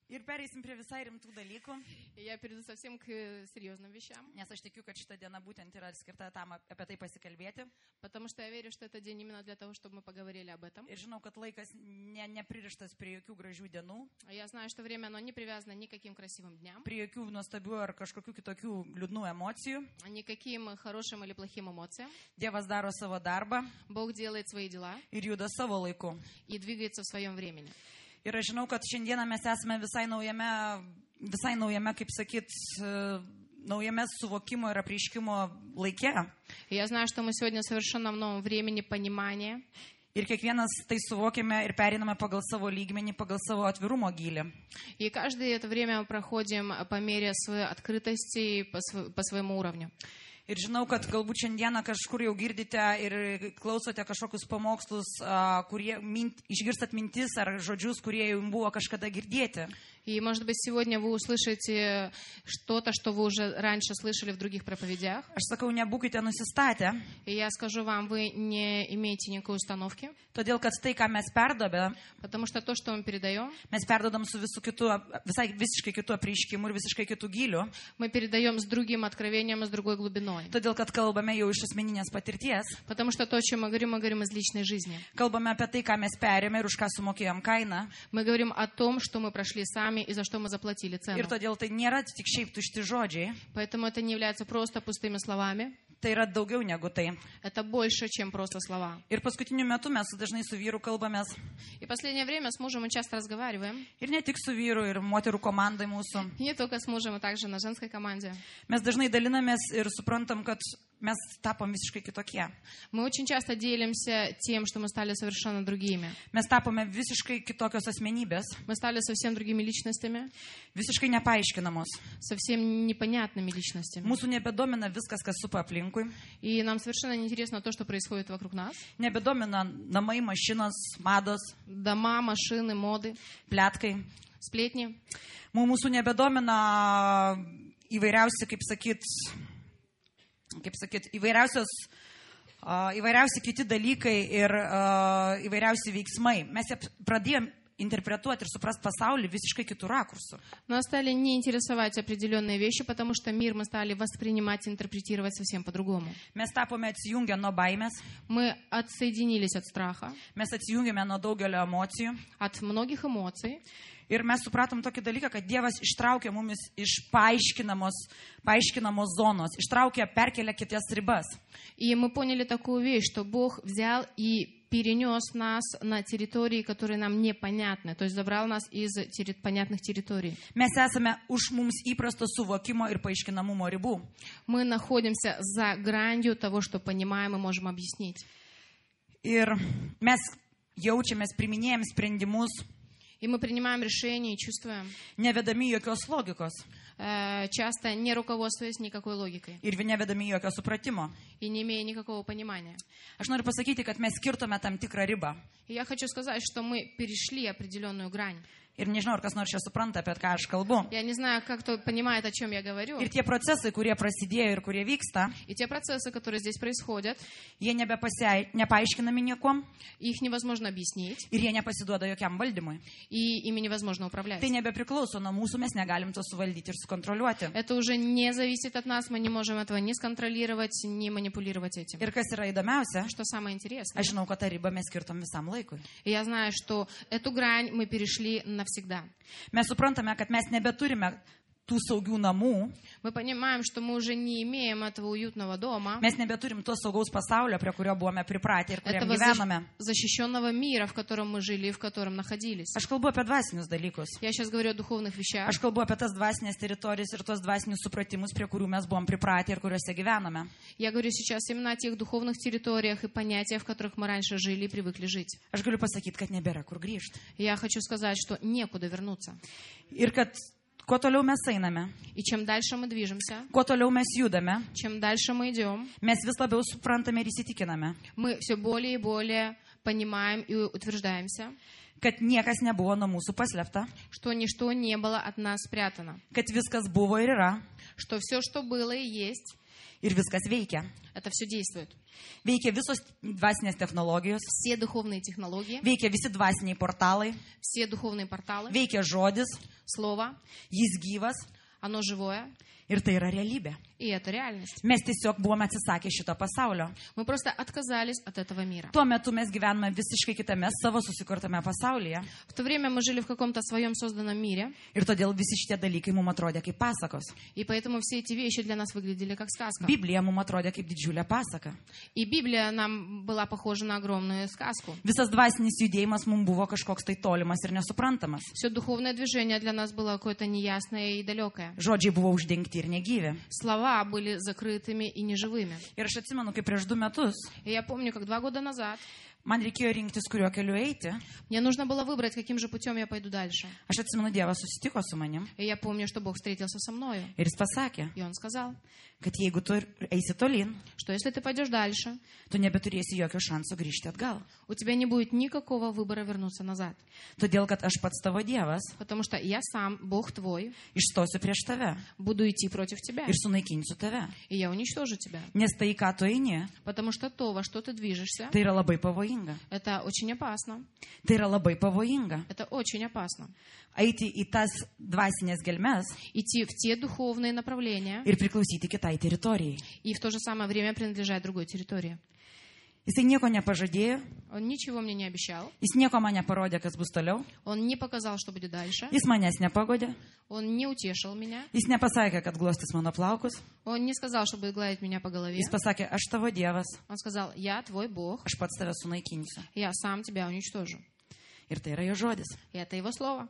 Ir pereisim prie visai rimtų dalykų. Я перейду совсем к серьезным вещам. Nes aš tikiu, kad šita diena būtent yra skirta tam apie tai pasikalbėti. Потому что я верю, что это день именно для того, чтобы мы поговорили об этом. Ir žinau, kad laikas nepririštas prie jokių gražių dienų. Я знаю, что время, оно не привязано ни к каким красивым дням. Prie jokių nuostabių ar kažkokių kitokių liūdnų emocijų. Никаким хорошим или плохим эмоциям. Dievas daro savo darbą. Бог делает свои дела. Ir juda savo laiku. И двигается в своем времени. Ir aš žinau, kad šiandieną mes esame visai naujame, kaip sakyt, naujame suvokimo ir apreiškimo laike. Я знаю, что мы сегодня совершенно в новом времени понимания. Ir kiekvienas tai suvokime ir periname pagal savo lygmenį, pagal savo atvirumo gylį. И каждое это время мы проходим по мере своей открытости, по своему уровню. Ir žinau, kad galbūt šiandieną kažkur jau girdite ir klausote kažkokius pamokslus, kurie išgirstat mintis ar žodžius, kurie jums buvo kažkada girdėti. И, может быть, сегодня вы услышите что-то, что вы уже раньше слышали в других проповедях. Aš sakau, nebūkite nusistatę. И я скажу вам, вы не имеете никакой установки. Todėl, kad tai, ką mes perdodame, Потому что то, что мы передаем, mes perdodam su visiškai kitu apreiškimu ir visiškai kitu gyliu. мы передаем с другим откровением и с другой глубиной. Todėl, kad kalbame jau iš asmeninės patirties. Потому что то, о чем мы говорим из личной жизни. Kalbame apie tai, ką mes perėmė ir už ką sumokėjom kainą. Мы говорим о том, что мы прошли сами и за что мы заплатили цену. Ir todėl tai nėra tik šiaip tušti žodžiai. Поэтому это не является просто пустыми словами. Tai yra daugiau negu tai. Это больше, чем просто слова. Ir paskutiniu metu mes dažnai su vyru kalbamės. И в последнее время с мужем мы часто разговариваем. Ir ne tik su vyru, ir moterų komandai mūsų. И не только с мужем, а также на женской команде. Mes dažnai dalinamės ir suprantam, kad mes tapom visiškai kitokie. Мы очень часто делимся тем, что мы стали совершенно другими. Mes tapome visiškai kitokios asmenybės, Мы стали совсем другими личностями, visiškai nepaaiškinamos. совсем непонятными личностями. Mūsų nebedomina viskas, kas supa aplinkui. И нам совершенно неинтересно то, что происходит вокруг нас. Nebedomina namai, mašinos, mados, Дома, машины, моды, pletkai. сплетни. Mūsų nebedomina įvairiausi, kaip sakyt, įvairiausi kiti dalykai ir įvairiausi veiksmai. Mes pradėjom интерпретовать и suprast pasaulį visiškai kitų rakursų. Нас стали не интересовать определенные вещи, потому что мир мы стали воспринимать и интерпретировать совсем по-другому. Mes tapome atsijungę nuo baimės, Мы отсоединились от страха, mes atsijungėme nuo daugelio emocijų от многих эмоций. ir mes supratom tokį dalyką, kad Dievas ištraukė mumis iš paaiškinamos zonos, perkelė kitas ribas. И мы поняли такую вещь, что Бог взял и перенес нас на территории, которые нам непонятны, то есть забрал нас из понятных территорий. Mes esame už mums įprasto suvokimo ir paaiškinamumo ribų. Мы находимся за гранью того, что понимаем и можем объяснить. Ir mes jaučiamės, priminėjam sprendimus, И мы принимаем решения и чувствуем, nevedami jokios logikos часто не руководствуясь никакой логикой ir nevedami jokio supratimo. и не имея никакого понимания. Aš noriu pasakyti, kad mes skirtume tam tikrą ribą. И я хочу сказать, что мы перешли определенную грань. Ir nežinau, ar kas nors čia supranta, apie ką aš kalbu. Я не знаю, как кто понимает, о чем я говорю. Ir tie procesai, kurie prasidėjo ir kurie vyksta, И те процессы, которые здесь происходят, jie nepaaiškinami niekom их невозможно объяснить, ir jie nepasiduoda jokiam valdymui. и ими невозможно управлять. Tai nebepriklauso nuo mūsų, mes negalim to suvaldyti ir sukontroliuoti. Это уже не зависит от нас, мы не можем этого ни сконтролировать, ни манипулировать этим. Ir kas yra įdomiausia, Что самое интересное, aš žinau, kad tą ribą mes skirtom visam laikui. и я знаю, что эту грань мы перешли навсегда. Mes suprantame, kad mes nebeturime tų saugių namų, Мы понимаем, что мы уже не имеем этого уютного дома, mes nebeturim to saugaus pasaulio, prie kurio buvome pripratę ir kuriam этого gyvename. защищенного мира, в котором мы жили, в котором находились. Aš kalbu apie dvasinius dalykus. Я сейчас говорю о духовных вещах. Aš kalbu apie tas dvasinės teritorijas ir tos dvasinius supratimus, prie kurių mes buvom pripratę ir kuriuose gyvename. Я говорю сейчас именно о тех духовных территориях и понятиях, в которых мы раньше жили и привыкли жить. Aš galiu pasakyti, kad nebėra kur grįžti. Я хочу сказать, что некуда вернуться. Ir kad kuo toliau mes einame, И чем дальше мы движемся, kuo toliau mes judame, чем дальше мы идем, mes vis labiau suprantame ir įsitikiname, мы все более и более понимаем и утверждаемся, kad niekas nebuvo nuo mūsų paslėpta, что ничто не было от нас спрятано, kad viskas buvo ir yra, что все, что было и есть, ir viskas veikia. это все действует. Veikia visos dvasinės technologijos, Все духовные технологии, veikia visi dvasiniai portalai, все духовные порталы, veikia žodis, Слово, Jis gyvas оно живое, ir tai yra realybė. и это реальность. Mes tiesiog buvome atsisakę šito pasaulio. Мы просто отказались от этого мира. Tuo metu mes gyvename visiškai kitame savo susikurtame pasaulyje. В то время мы жили в каком-то своем созданном мире, Ir todėl visi šitie dalykai mums atrodė kaip pasakos. и поэтому все эти вещи для нас выглядели как сказка. Biblija mums atrodė kaip didžiulė pasaka. И Библия нам была похожа на огромную сказку. Visas dvasinis judėjimas mums buvo kažkoks tai tolimas ir nesuprantamas. Все духовное движение для нас было какое-то неясное и далекое. Žodžiai buvo uždengti ir negyvi. Слова были закрытыми и неживыми. Ir aš atsimenu, kaip prieš 2 metus И я помню, как 2 года назад man reikėjo rinktis, kuriuo keliu eiti. мне нужно было выбрать, каким же путем я пойду дальше. Aš atsimenu, Dievas susitiko su manim И я помню, что Бог встретился со мною. ir jis pasakė, И Он сказал, kad jeigu tu eisi tolyn, что если ты пойдешь дальше, tu nebeturėsi jokio šanso grįžti atgal. у тебя не будет никакого выбора вернуться назад. Todėl, kad aš pats tavo Dievas Потому что я сам, Бог твой, išstosiu prieš tave буду идти против тебя. ir sunaikinsiu tave. И я уничтожу тебя. Nes tai, ką tu eini, Потому что то, во что ты движешься, tai yra labai pavojinga. это очень опасно. Tai yra labai pavojinga. Это очень опасно. Eiti į tas dvasinės gelmes Идти в те духовные направления ir priklausyti kitai teritorijai. и в то же самое время принадлежать другой территории. Jisai nieko nepažadėjo, Он ничего мне не обещал. jis nieko man neparodė, kas bus toliau, Он не показал, что будет дальше. jis manęs nepagodė, Он не утешил меня. jis nepasakė, kad glostis mano plaukus, Он не сказал, что будет гладить меня по голове. jis pasakė, aš tavo Dievas, Он сказал, я твой Бог, aš pats tave sunaikinsiu. я сам тебя уничтожу. Ir tai yra jo žodis. И это его слово.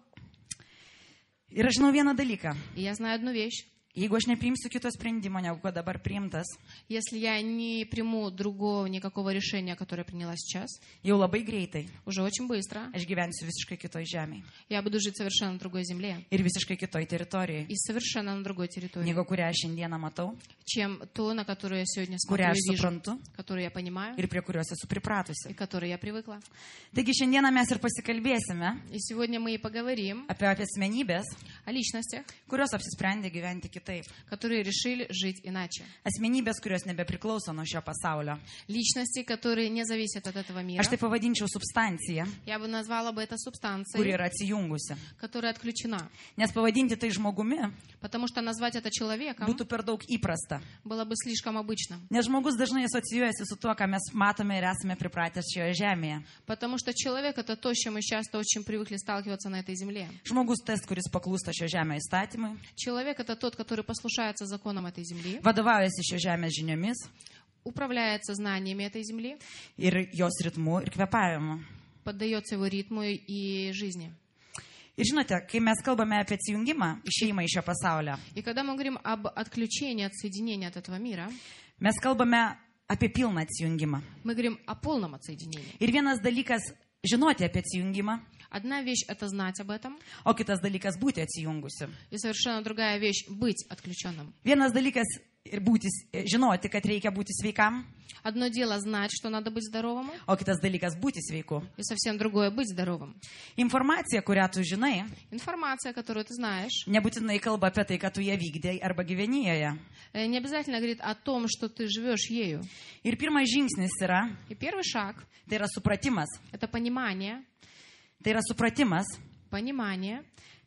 Ir aš žinau vieną dalyką. И я знаю одну вещь. Jeigu aš nepriimsiu kito sprendimo, negu kad dabar priimtas, Если я не приму другого никакого решения, которое приняла сейчас, jau labai greitai уже очень быстро, aš gyvensiu visiškai kitoj žemėje я буду жить совершенно на другой земле ir visiškai kitoj teritorijai, и совершенно на другой территории, negu kurią aš šiandieną matau, чем то, на которое я сегодня kurią смотрю aš и вижу, suprantu которую я понимаю ir prie kurios esu и pripratusi. к которой я привыкла. Taigi šiandieną mes ir pasikalbėsime И сегодня мы и поговорим apie asmenybės, о личностях, kurios apsisprendė gyventi kitaip. которые решили жить иначе. Asmenybės, kurios nebepriklauso nuo šio pasaulio. Личности, которые не зависят от этого мира. Aš tai pavadinčiau substanciją, Я бы naзвала бы это kuri субстанцией, yra atsijungusi. которая отключена. Nes pavadinti tai žmogumi Потому что назвать это человеком būtų per daug įprasta. было бы слишком обычным. Nes žmogus dažnai asocijuojasi su tuo, ką mes matome ir esame pripratę šioje žemėje. Потому что человек — это то, с чем мы часто очень привыкли сталкиваться на этой земле. Žmogus tas, kuris paklūsta šio žemės įstatymui, Человек — это тот, который послушается законам этой земли, vadovaujasi šio žemės žiniomis управляется знаниями этой земли, ir jos ritmu ir kvepavimu. поддается его ритму и жизни. Ir žinote, kai mes kalbame apie atsijungimą, išėjimą iš šio pasaulio, И когда мы говорим об отключении, отсоединении от этого мира, mes kalbame apie pilną atsijungimą. мы говорим о полном отсоединении. Ir vienas dalykas žinoti apie atsijungimą, Одна вещь — это знать об этом, o kitas dalykas būti atsijungusiu. и совершенно другая вещь — быть отключенным. Vienas dalykas ir žinoti, kad reikia būti sveikam, Одно дело знать, что надо быть здоровым, o kitas dalykas būti sveiku. и совсем другое — быть здоровым. Informacija, kurią tu žinai, Информация, которую ты знаешь, nebūtinai kalba apie tai, kad tu ją vykdai arba gyveni joje. не обязательно говорит о том, что ты живешь ею. Ir pirmas žingsnis yra, И первый шаг tai yra supratimas. — это понимание, Tai yra supratimas понимание,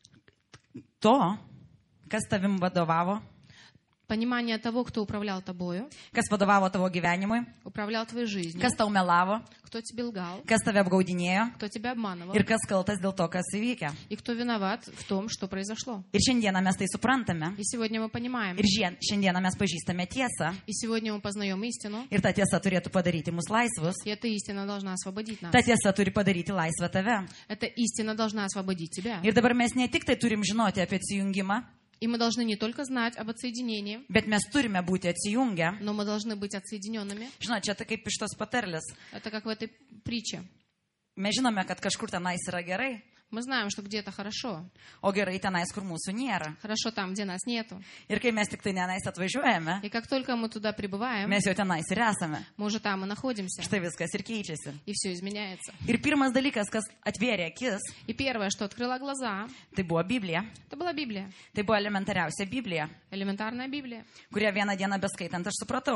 to, kas tavim vadovavo, понимание того, кто управлял тобою, kas vadovavo tavo gyvenimui, управлял твоей жизнью, kas tau melavo, кто тебе лгал, kas tave apgaudinėjo кто тебя обманывал, ir kas kaltas dėl to, kas įvykę. и кто виноват в том, что произошло. Ir šiandieną mes tai suprantame. И сегодня мы понимаем, Ir šiandieną mes pažįstame tiesą. и сегодня мы познаем истину, Ir ta tiesa turėtų padaryti mus laisvus. и эта истина должна освободить нас. Ta tiesa turi padaryti laisvą tave. Эта истина должна освободить тебя. Ir dabar mes ne tik tai turim žinoti apie atsijungimą, И мы должны не только знать об отсоединении, bet mes turime būti atsijungę. но мы должны быть отсоединенными. Žinot, čia tai kaip iš tos patarlės. Это как в этой prитче. Mes žinome, kad kažkur tenais yra gerai, Мы знаем, что где-то хорошо. o gerai tenais, kur mūsų nėra. Хорошо там, где нас нету. Ir kai mes tik tai tenais atvažiuojame, И как только мы туда прибываем, mes jau tenais ir esame. мы уже там и находимся. Štai viskas ir keičiasi. И все изменяется. Ir pirmas dalykas, kas atvėrė akis, И первое, что открыло глаза, tai buvo Biblija. это была Библия. Tai buvo elementariausia Biblija, Элементарная Библия. kurią vieną dieną beskaitant aš supratau,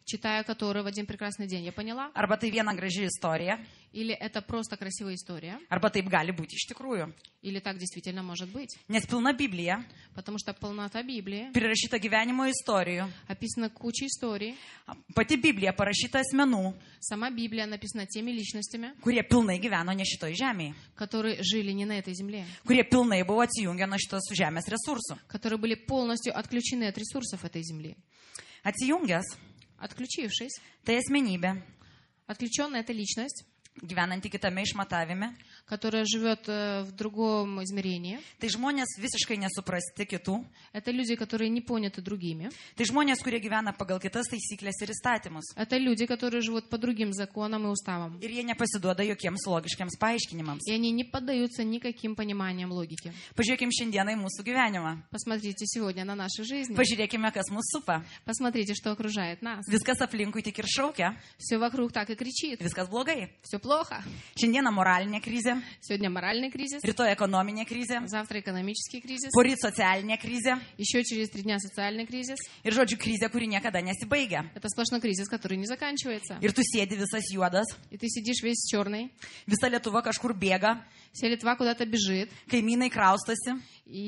читая который в один прекрасный день я поняла, arba tai viena graži istorija, или это просто красивая история, arba taip gali būti iš tikrųjų. или так действительно может быть. Nes pilna Biblija Потому что полнота Библии prirašyta gyvenimo istorijų. описана куча историй. Pati Biblija parašyta asmenų, Сама Библия написана теми личностями, kurie pilnai gyveno ne šitoj žemėje, которые жили не на этой земле, kurie pilnai buvo atsijungę nuo šitos žemės resursų. которые были полностью отключены от ресурсов этой земли. Atsijungęs, Отключившись, tai asmenybė, отключенная эта личность, gyvenanti kitame išmatavime. которая живет в другом измерении, Tai žmonės visiškai nesuprasti kitų. это люди, которые не поняты другими, Tai žmonės, kurie gyvena pagal kitas taisyklės ir įstatymus. это люди, которые живут по другим законам и уставам, Ir jie nepasiduoda jokiems logiškiams paaiškinimams. и они не поддаются никаким пониманиям логики. Pažiūrėkime šiandieną į mūsų gyvenimą. Посмотрите сегодня на наши жизни, Pažiūrėkime, kas mus supa. посмотрите, что окружает нас. Viskas aplinkui tik ir šaukia. Все вокруг так и кричит, Viskas blogai. все плохо. Šiandieną moralinė krizė, Сегодня моральный кризис, rytoj ekonominė krizė, завтра экономический кризис, poryt socialinė krizė еще через 3 дня социальный кризис. ir, žodžiu, krizė, kuri niekada nesibaigia. Это сплошной кризис, который не заканчивается. Ir tu sėdi visas juodas, И ты сидишь весь черный, visa Lietuva kažkur bėga, вся Литва куда-то бежит, kaimynai kraustosi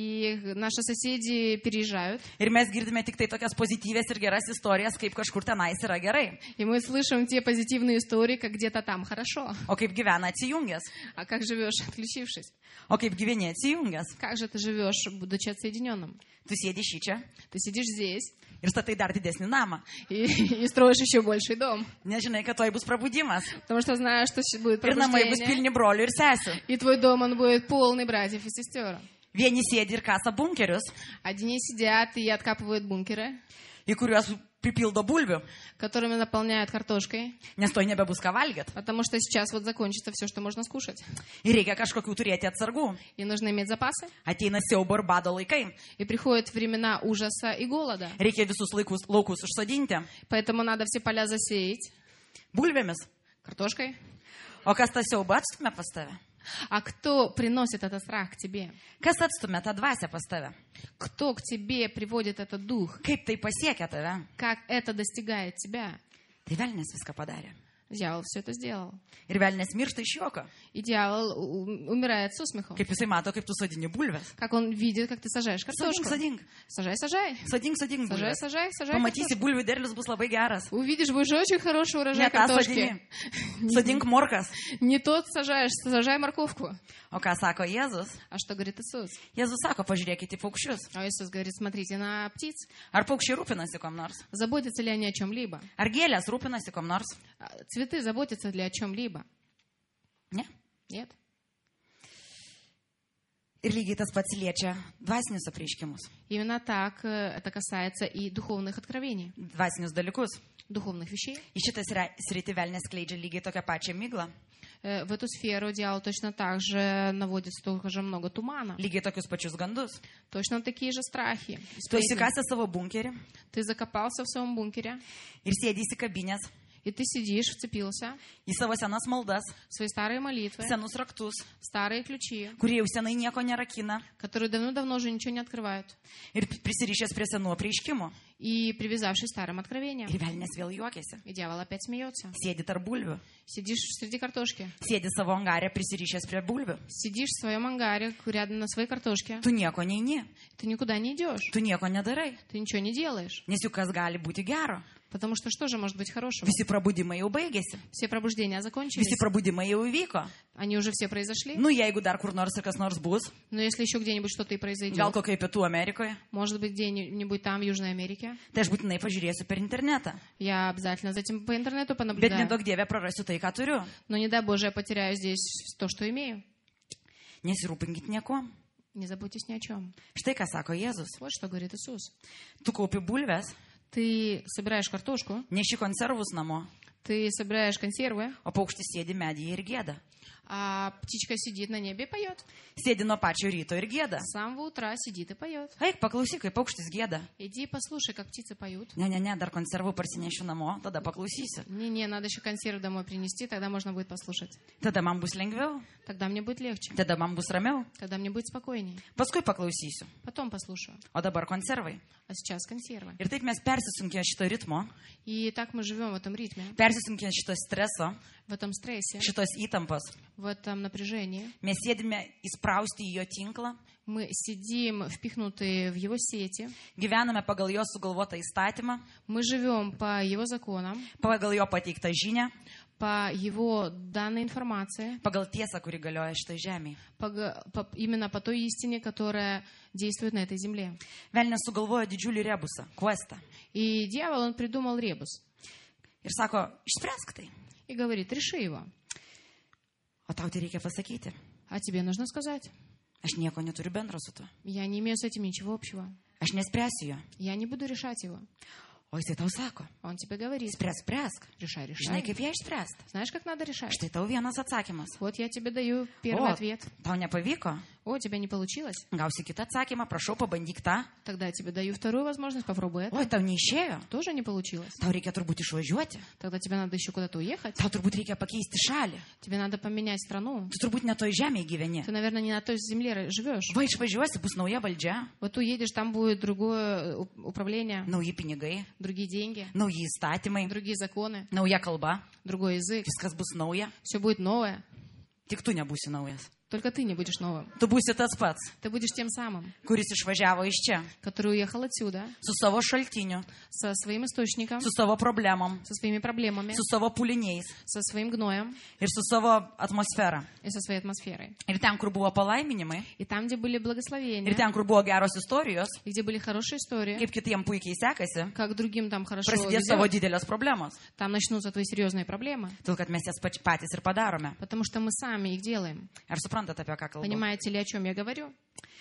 и наши соседи переезжают. ir mes girdime tik tai tokias pozityvės ir geras istorijas, kaip kažkur tenais yra gerai. И мы слышим те позитивные истории, как где-то там хорошо. O kaip gyvena atsijungęs? А как живешь, отключившись? O kaip gyveni atsijungęs? Как же ты живешь, будучи отсоединенным? Tu sėdi šičia Ты сидишь здесь ir statai dar didesnį namą. и строишь еще больший дом, Nežinai, kad toj bus prabudimas. потому что знаешь, что будет Ir namai bus пробуждение, pilni brolių ir sesių. и твой дом, он будет полный братьев и сестер. Vieni sėdi ir kasa bunkerius, Одни сидят и откапывают бункеры, į kuriuos pripildo bulvių, которыми наполняют картошкой, nes toj nebebus ką valgyti. потому что сейчас вот закончится все, что можно скушать. Ir reikia kažkokių turėti atsargų. И нужно иметь запасы. Ateina siaubo ir bado laikai. И приходят времена ужаса и голода. Reikia visus laukus užsodinti Поэтому надо все поля засеять bulvėmis. картошкой. O kas tą siaubą atstumia pas tave? А кто приносит этот страх к тебе? Kas atstumia tą dvasę pas tave? Кто к тебе приводит этот дух? Kaip tai pasiekia tave? Как это достигает тебя? Tai velnės viską padarė. Дьявол все это сделал. Ir velnės miršta iš juoko. И дьявол умирает со смехом. Kaip jisai mato, kaip tu sodini bulves. Как он видит, как ты сажаешь картошку. Sodink. Сажай, сажай. Sodink Сажай, bulves. сажай, сажай Pamatysi, картошку. bulvių derlius bus labai geras. Увидишь, будешь очень хороший урожай Ne tą картошки. sodini. Sodink morkas. Не тот сажаешь, сажай морковку. O ką sako Jėzus? А что говорит Иисус? Jėzus sako, pažiūrėkite į paukščius. А Иисус говорит, смотрите на птиц. Ar paukščiai rūpinasi kom nors? Заботятся ли они о чем-либо? Ar gėlės rūpinasi kom nors? Цветы заботятся ли о чем-либо? Ne. Нет. Ir lygiai tas pats liečia dvasinius apreiškimus, Именно так это касается и духовных откровений, dvasinius dalykus. духовных вещей. Į šitą sritį velnės skleidžia lygiai tokią pačią miglą, В эту сферу дьявол точно так же наводит столько же много тумана. lygiai tokius pačius gandus. Точно такие же страхи. Tu įsikasi savo bunkerį Ты закопался в своем бункере, ir sėdi įsikabinės и ты сидишь, вцепился į savo senas maldas, в свои старые молитвы, senus raktus, старые ключи, kurie jau senai nieko nerakina которые давно-давно уже ничего не открывают, ir prisirišęs prie senų apreiškimų. и привязавшись к старым откровениям. Ir velnės vėl juokiasi. И дьявол опять смеется. Sėdi tarp bulvių, Сидишь среди картошки, sėdi savo angarę prisirišęs prie bulvių. сидишь в своем ангаре рядом на своей картошке, Tu nieko neini, ты никуда не идешь, tu nieko nedarai, ты ничего не делаешь. nes juk kas gali būti gero. Потому что что же может быть хорошего? Visi prabudimai jau baigėsi, Все пробуждения закончились, visi prabudimai jau įvyko. они уже все произошли. Nu, jeigu dar kur nors ir kas nors bus, Но если еще где-нибудь что-то и произойдет, gal kokioje Pietų Amerikoje, может быть где-нибудь там, в Южной Америке, tai aš būtinai pažiūrėsiu per internetą. я обязательно за этим по интернету Bet понаблюдаю. nedaug dievė prarasiu tai, ką turiu. Но не дай Боже, я потеряю здесь то, что имею. Nesirūpinkit nieko. Не заботьтесь ни о чем. Štai ką sako Jėzus. Вот что говорит Иисус. Tu kaupi bulves, Ты собираешь картошку, neši konservus namo, Ты собираешь консервы, o paukštis sėdi medyje ir gėda. а птичка сидит на небе и поет. Sėdi nuo pačio ryto ir gėda. С самого утра сидит и поет. Eik, paklausyk, kaip paukštis gėda. Иди послушай, как птицы поют. Ne, dar konservų parsinešiu namo, tada paklausysiu. Не, надо еще консервы домой принести, тогда можно будет послушать. Tada man bus lengviau, Тогда мне будет легче. tada man bus ramiau. Тогда мне будет спокойнее. Paskui paklausysiu. Потом послушаю. O dabar konservai. А сейчас консервы. Ir taip mes persisunkime šito ritmo, И так мы живем в этом ритме, persisunkime šito streso, в этом стрессе, šitos įtampos. в этом напряжении. Mes sėdime įsprausti į jo tinklą, Мы сидим впихнутые в его сети. gyvename pagal jo sugalvotą įstatymą, Мы живем по его законам, pagal jo pateiktą žinią, по его данной информации, pagal tiesą, kuri galioja šitoj žemėje. именно по той истине, которая действует на этой земле. Velnias sugalvojo didžiulį rebusą, questą. И дьявол, он придумал ребус Ir sako, išspręsk tai. и говорит, реши его. O tau tai reikia pasakyti. А тебе нужно сказать. Aš nieko neturiu bendro su tuo. Я не имею с этим ничего общего. Aš nespręsiu jo. Я не буду решать его. O jisai tau sako, Он тебе говорит, spręsk. решай, Žinai, решай. kaip ją išspręsti. Знаешь, как надо решать? Štai tau vienas atsakymas. Вот я тебе даю первый O, ответ. tau nepavyko, О, у тебя не получилось? gausi kitą atsakymą, prašau, pabandyk tą. Тогда я тебе даю вторую возможность, попробуй это. Oi, tau neišėjo, Тоже не получилось. tau reikia turbūt išvažiuoti, Тогда тебе надо еще куда-то уехать. tau turbūt reikia pakeisti šalį, Тебе надо поменять страну. tu turbūt ne toj žemėje gyveni. Ты, наверное, не на той земле живешь. Va, išvažiuosi, bus nauja valdžia, Вот ты уедешь, там будет другое управление, nauji pinigai, другие деньги, nauji įstatymai, другие законы, nauja kalba, другой язык. viskas bus nauja, Все будет новое. tik tu nebūsi naujas. Только ты не будешь новым. Tu būsi tas pats, Ты будешь тем самым, kuris išvažiavo iš čia, который уехал отсюда su savo šaltiniu, со своим источником, su savo problemom, со своими проблемами, su savo puliniais со своим гноем ir su savo atmosfera. и со своей атмосферой. Ir ten, kur buvo palaiminimai, И там, где были ir благословения, ten, kur buvo geros istorijos, и где были хорошие истории, kaip kitiem puikiai sekasi, как другим там хорошо prasidės savo ведет, didelės problemos. там начнутся твои серьезные проблемы, Todėl, kad mes jas patys ir padarome. потому что мы сами их делаем. Ar suprantate, apie ką kalbu? Понимаете ли, о чем я говорю?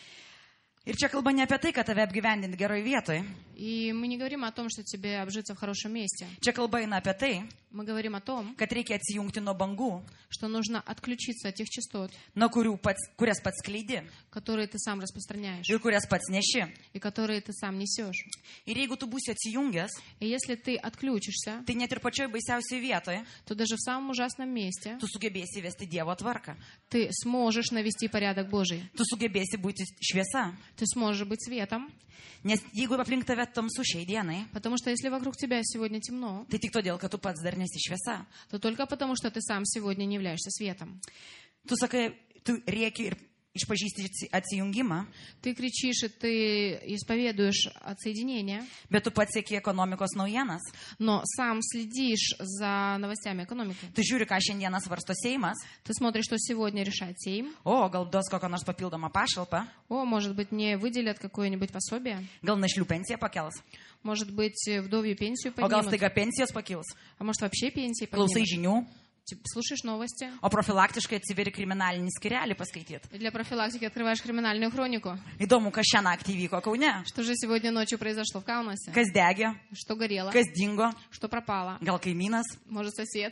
Ir čia kalba ne apie tai, kad tave apgyvendinti geroj vietoj. И мы не говорим о том, что тебе обжиться в хорошем месте. Čia kalba eina apie tai, Мы говорим о том, kad reikia atsijungti nuo bangų, что нужно отключиться от тех частот, nuo kurias pats skleidi которые ты сам распространяешь ir kurias pats neši. и которые ты сам несешь. Ir jeigu tu būsi atsijungęs, И если ты отключишься, tai net ir pačioj baisiausiai vietoje то даже в самом ужасном месте tu sugebėsi įvesti Dievo tvarką. ты сможешь навести порядок Божий. Tu sugebėsi būti šviesa. Ты сможешь быть светом, Nes jeigu aplink tave tamsu šiai dienai, потому что если вокруг тебя сегодня темно, tai tik todėl, kad tu pats dar nesi šviesa. то только потому, что ты сам сегодня не являешься светом. Tu sakai, tu rėki ir išpažįsti atsijungimą, Ты кричишь, и ты исповедуешь отсоединение, bet tu pats sieki ekonomikos naujienas. но сам следишь за новостями экономики. Tu žiūri, ką šiandieną svarsto Seimas. Ты смотришь, что сегодня решает Сейм. O, gal duos kokią nors papildomą pašalpą. О, может быть, мне выделят какое-нибудь пособие. Gal našlių pensiją pakels. Может быть, вдовью пенсию O gal поднимут. staiga pensijos pakils. А может, вообще пенсии Klausai поднимут. žinių. Слушаешь новости. O profilaktiškai atsiveri kriminalinį skirelį paskaityti. И для профилактики открываешь криминальную хронику. Įdomu, kas šią naktį įvyko Kaune. Что же сегодня ночью произошло в Каунасе? Kas degė, Что горело? kas dingo, Что пропало? gal kaimynas. Может, сосед?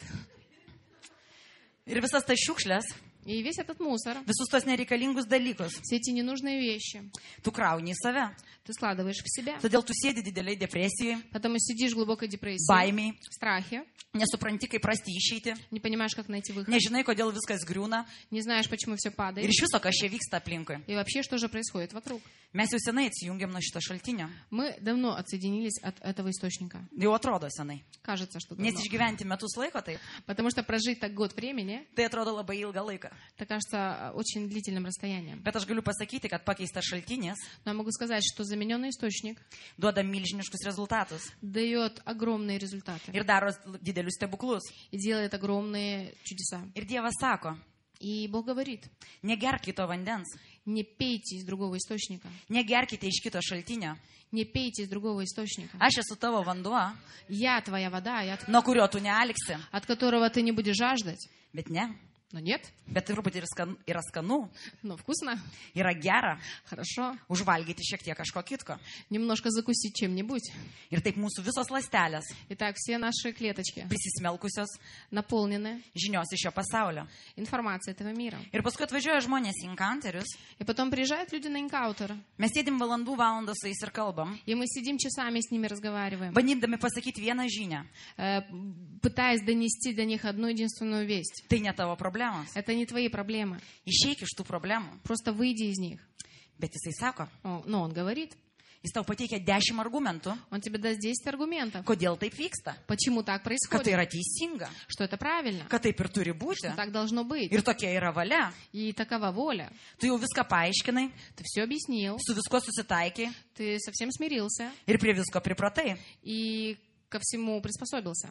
Ir visas tas šiukšlės, И весь этот мусор, visus tos nereikalingus dalykus, все эти ненужные вещи, tu krauni į save. ты skладываешь в себя. Todėl tu sėdi dideliai depresijai, Потом сидишь в глубокой депрессии, baimiai, в страхе, nesupranti, kaip rasti išeitį, не понимаешь, как найти выход, nežinai, kodėl viskas griūna не знаешь, почему все ir падает, iš viso, kas čia vyksta aplinkui. и вообще, что же происходит вокруг. Mes jau senai atsijungiam nuo šito šaltinio. Мы давно отсоединились от этого источника. Jau atrodo senai. Кажется, что Nes давно. išgyventi metus laiko, tai Потому что прожить так год времени, tai atrodo labai ilgą laiką. это кажется очень длительным расстоянием. Bet aš galiu pasakyti, kad pakeistas šaltinis Но я могу сказать, что замененный источник duoda milžiniškus rezultatus дает огромные результаты ir daro didelius stebuklus. и делает огромные чудеса. Ir Dievas sako, И Бог говорит, negerk kito vandens, не пейте из другого источника, negerkite iš kito šaltinio. не pейте из другого источника. Aš esu tavo vanduo, Я твоя вода, nuo kurio tu nealiksi. от которого ты не будешь жаждать. Bet ne, Но нет, bet truputį yra skanu, но вкусно, yra gera, хорошо. užvalgyti šiek tiek kažko kitko. Немножко закусить чем-нибудь. Ir taip mūsų visos ląstelės, Итак, все наши клеточки prisismelkusios наполнены žinios iš šio pasaulio. информацией этого мира. Ir paskui atvažiuoja žmonės į encounterius, И потом приезжают люди на энкаутер, mes sėdim valandas su jais ir kalbam, и мы сидим часами с ними разговариваем, bandydami pasakyti vieną žinią. пытаясь донести до них одну единственную весть. Tai ne tavo problemos. Это не твои проблемы. Išeik iš tų problemų. Просто выйди из них. Bet jisai sako, Но он говорит, jis tau pateikia 10 argumentų, он тебе даст 10 аргументов, kodėl taip vyksta. почему так Kad tai происходит, yra teisinga, что это правильно, kad taip ir turi būti. что так должно быть. Ir tokia yra valia. И такова воля. Tu jau viską paaiškinai, Ты все объяснил, su viskuo susitaikai ты совсем смирился ir prie visko pripratai. и ко всему приспособился.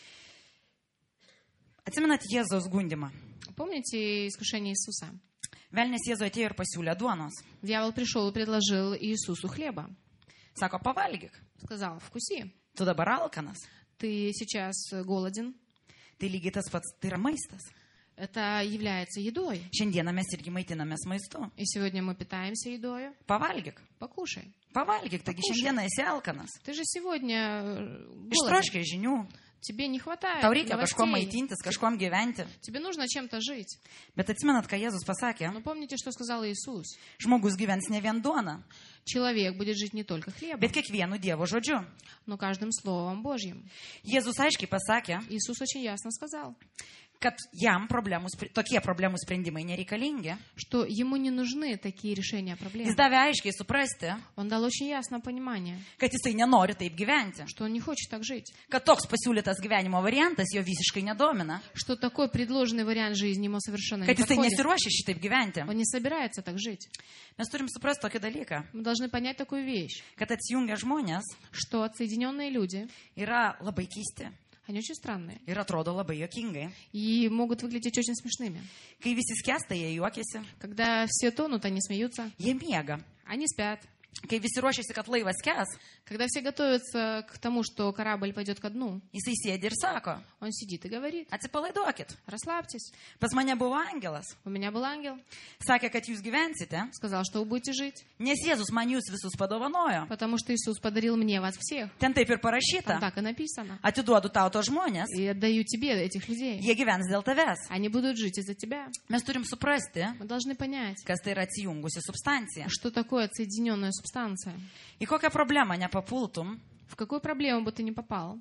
Atsimenat Jėzaus gundimą. Помните искушение Иисуса? Velnės Jėzui atėjo ir pasiūlė duonos. Дьявол пришел и предложил Иисусу хлеба. Sako, pavalgyk. Сказал, вкуси, Tu dabar alkanas. ты сейчас голоден. Tai lygiai tas pats, tai yra maistas. Это является едой. Šiandieną mes irgi maitinamės maistu. И сегодня мы питаемся едой. Pavalgyk. Покушай. Pavalgyk, taigi šiandieną esi alkanas. Ты же сегодня голоден. Ištroškiai žinių. Тебе не хватает Tau reikia kažkuo новостей. maitintis, kažkuom gyventi. Тебе нужно чем-то жить. Bet atsimenat, ką Jėzus pasakė? Но помните, что сказал Иисус? Žmogus gyvens ne vien duona, Человек будет жить не только хлебом, bet kiekvienu Dievo žodžiu. но каждым Словом Божьим. Jėzus aiškiai pasakė, Иисус очень ясно сказал, kad jam tokie problemų sprendimai nereikalingi. что ему не нужны такие решения проблем. Jis davė aiškiai suprasti, Он дал очень ясное понимание, kad jisai nenori taip gyventi. что он не хочет так жить. Kad toks pasiūlytas gyvenimo variantas jo visiškai nedomina. Что такой предложенный вариант жизни ему совершенно не Kad jisai подходит. nesiruošia šitaip gyventi. Он не собирается так жить. Mes turim suprasti tokį dalyką, Мы должны понять такую вещь, kad atsijungę žmonės что отсоединенные люди, yra labai keisti они очень странные ir atrodo labai juokingai. и могут выглядеть очень смешными. Kai visi skęsta, jie juokiasi, Когда все тонут, они смеются, jie miega. они спят. Kai visi ruošiasi, kad laivas skęs, Когда все готовятся к тому, что корабль пойдет ко дну, jisai sėdi ir sako, он сидит и говорит, atsipalaiduokit. расслабьтесь, Pas mane buvo angelas. у меня был ангел, Sakė, kad jūs gyvensite, сказал, что вы будете жить, nes Jėzus man jūs visus padovanojo. потому что Иисус подарил мне вас всех. Ten taip ir Там parašyta. так и написано. Atiduodu tau to žmonės, И отдаю тебе этих людей. jie gyvens dėl tavęs. Они будут жить из-за тебя. Mes turim suprasti, Мы должны понять, kas tai yra atsijungusi substancija. что такое отсоединенная субстанция. Į kokią problemą nepapultum, В какую проблему бы ты ни попал,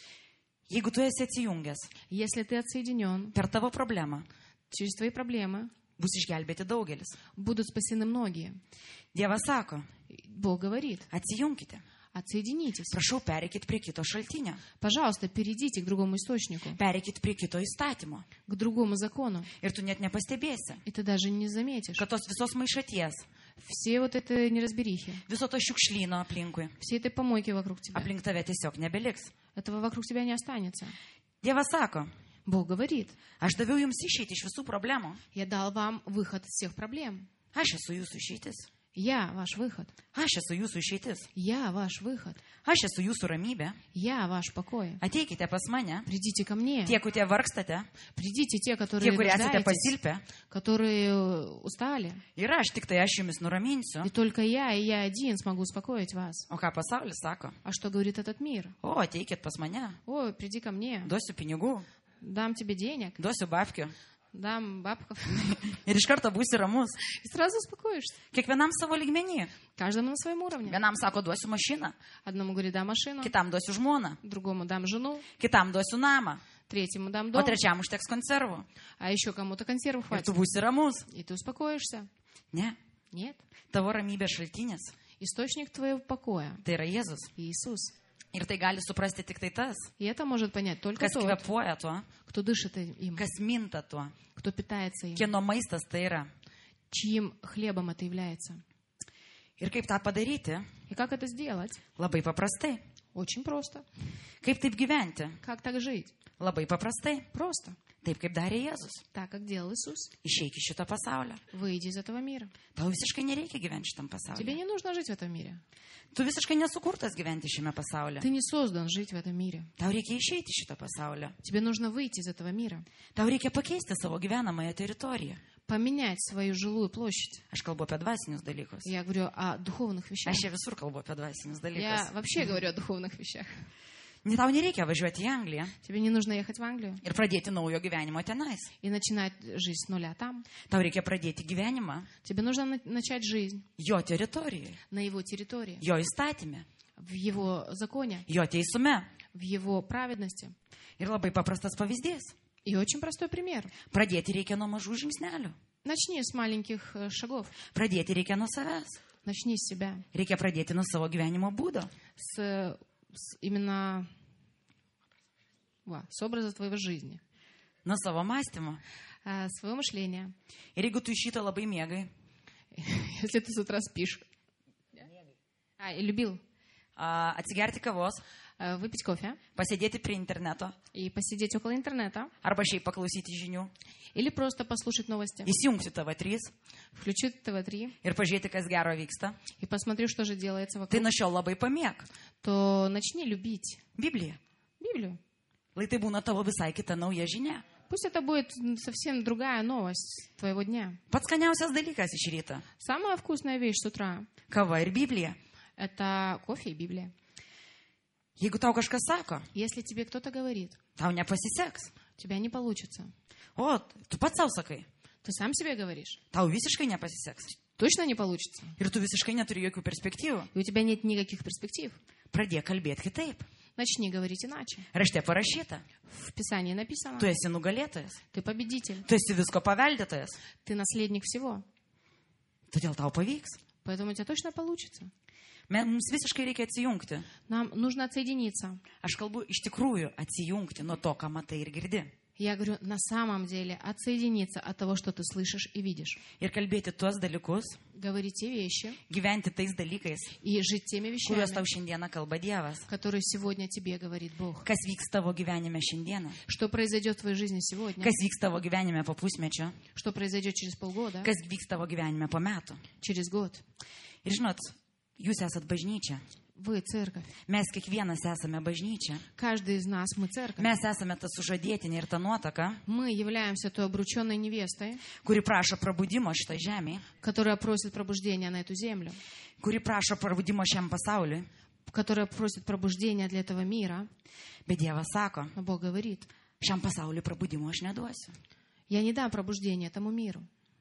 jeigu tu esi atsijungęs. если ты отсоединен, Per tavo problemą через твои проблемы bus išgelbėti daugelis. будут спасены многие. Dievas sako, Бог говорит, atsijunkite. отсоединитесь. Prašau, pereikit prie kito šaltinio. Пожалуйста, перейдите к другому источнику, Pereikit prie kito įstatymo. к другому закону. Ir tu net nepastebėsi, И ты даже не заметишь. kad tos visos maišaties, Все вот это неразберихи, viso to šiukšlyno aplinkui, все этой помойки вокруг тебя, aplink tave tiesiog nebeliks. этого вокруг тебя не останется. Dievas sako, Бог говорит, aš daviau jums išeiti iš visų problemų. я дал вам выход из всех проблем. Aš esu jūsų išeitis. Я ваш выход. Aš esu jūsų išeitis. Я ваш выход. Aš esu jūsų ramybė. Я ваш покой. Ateikite pas mane. Придите ко мне. Tie, kurie vargstate, Придите те, tie, которые kurie esate нуждаетесь, pasilpę. которые устали. Ir aš tik tai aš jumis nuraminsiu. И только я и я один смогу успокоить вас. O ką pasaulis sako? А что говорит этот мир? O, ateikit pas mane. Ой, приди ко мне. Duosiu pinigų, Дам тебе денег, duosiu babkių. дам бабков. Ir iš karto būsi ramus. И сразу успокоишься. Kiekvienam savo lygmenį. Каждому на своем уровне. Vienam sako, duosiu mašiną. Одному говорит, дам машину, Kitam duosiu žmoną. другому дам жену, Kitam duosiu namą. третьему дам O дом, trečiam užteks konservų. а еще кому-то консерву Ir tu хватит. būsi ramus. И ты успокоишься. Ne. Нет. Tavo ramybės šaltinis. Источник твоего покоя Tai yra Jėzus. Иисус. Ir tai gali suprasti tik tai tas, И это может понять только kas тот, kvepuoja tuo, кто дышит им, kas minta tuo, кто питается им, kieno maistas tai yra. чьим хлебом это является. Ir kaip tą padaryti? И как это сделать? Labai paprastai. Очень просто. Kaip taip gyventi? Как так жить? Labai paprastai. Просто. Taip kaip darė Jėzus. Так, как делал Иисус. Išeik iš šito pasaulio. Выйди из этого мира. Tau visiškai nereikia gyventi šitam Тебе pasaulyje. не нужно жить в этом мире. Tu visiškai nesukurtas gyventi šiame pasaulyje. Ты не создан жить в этом мире. Tau reikia išeiti iš šito pasaulio. Тебе нужно выйти из этого мира. Tau reikia pakeisti savo gyvenamąją teritoriją. Поменять свою жилую площадь. Aš kalbu apie dvasinius dalykus. Я говорю о духовных вещах. Aš čia visur kalbu apie dvasinius dalykus. Я вообще говорю о духовных вещах. Tau nereikia važiuoti į Angliją Тебе не нужно ехать в Англию ir pradėti naujo gyvenimo tenais. и начинать жизнь с нуля там. Tau reikia pradėti gyvenimą Тебе нужно начать жизнь jo teritorijoje, на его территории, jo įstatymė, в его законе, jo teisume. в его праведности. Ir labai paprastas pavyzdys. И очень простой пример. Pradėti reikia nuo mažų žingsnelių. Начни с маленьких шагов. Pradėti reikia nuo savęs. Начни с себя. Reikia pradėti nuo savo gyvenimo būdo. Именно с образа твоего жизни, Nuo savo mąstymo. своего мышления. Ir jeigu tu iš šito labai mėgai, Если ты с утра спишь. И любил atsigerti kavos, выпить кофе pasėdėti prie interneto, и посидеть около интернета, arba šiaip paklausyti žinių, или просто послушать новости. įsijungsiu TV3 Включу ТВ3 ir pažiūrėti, kas gero vyksta, и посмотрю, что же делается tai вокруг. nuo šiol labai pamėg. То начни любить Bibliją. Библию. Lai tai būna tavo visai kita nauja žinia. Пусть это будет совсем другая новость твоего дня. Pats skaniausias dalykas iš ryto Самая вкусная вещь с утра - kava ir Biblija. – это кофе и Библия. Jeigu tau kažkas sako, Если тебе кто-то говорит, tau nepasiseks. у тебя не получится, O, tu pats savo sakai, ты сам себе говоришь, tau visiškai nepasiseks. точно не получится, Ir tu visiškai neturi jokių perspektyvų. и у тебя нет никаких перспектив. Pradėk kalbėti kitaip. Начни говорить иначе. Rašte parašyta, В Писании написано, tu esi nugalėtojas, ты победитель, tu esi visko paveldėtojas, ты наследник всего, todėl tau pavyks. поэтому у тебя точно получится. Mums visiškai reikia atsijungti. Нам нужно отсоединиться. Aš kalbu iš tikrųjų atsijungti nuo to, ką matai ir girdi. Я говорю, на самом деле отсоединиться от того, что ты слышишь и видишь. Ir kalbėti tuos dalykus, Говорить те вещи gyventi tais dalykais, и жить теми kuriuos tau вещами, šiandieną kalba Dievas. которые сегодня тебе говорит Бог. Kas vyks tavo gyvenime šiandieną, Что произойдет в твоей жизни сегодня, kas vyks tavo gyvenime po pusmečio, что произойдет через полгода, kas vyks tavo gyvenime po metų. через год. Ir žinot, jūs esat bažnyčia. Вы церковь. Mes kiekvienas esame bažnyčia. Каждый из нас, мы церковь. Mes esame ta sužadėtinė ir ta nuotaka, Мы являемся той обрученной невестой, kuri prašo prabudimo šitą žemę, которая prосит пробуждения на эту землю, kuri prašo prabudimo šiam pasauliui. которая prосит пробуждения для этого мира. Bet Dievas sako, Но Бог говорит, šiam pasauliui prabudimo aš neduosiu. я не дам пробуждения этому миру.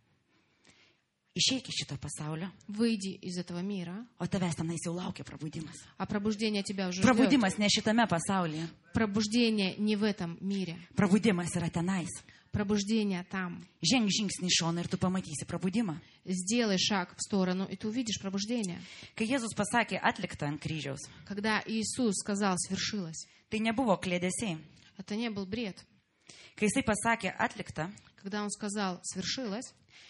Išeik iš šito pasaulio, Выйди из этого мира, o tavęs tenais jau laukia prabudimas. а пробуждение тебя уже ждет. Prabudimas ne šitame pasaulyje. Пробуждение не в этом мире. Prabudimas yra tenais. Пробуждение там. Ženk žingsnį į šoną ir tu pamatysi prabudimą. Сделай шаг в сторону, и ты увидишь пробуждение. Kai Jėzus pasakė atliktą ant kryžiaus, Когда Иисус сказал «свершилось», tai nebuvo klėdesiai. это не был бред. Kai Jisai pasakė atliktą, Когда Он сказал «свершилось»,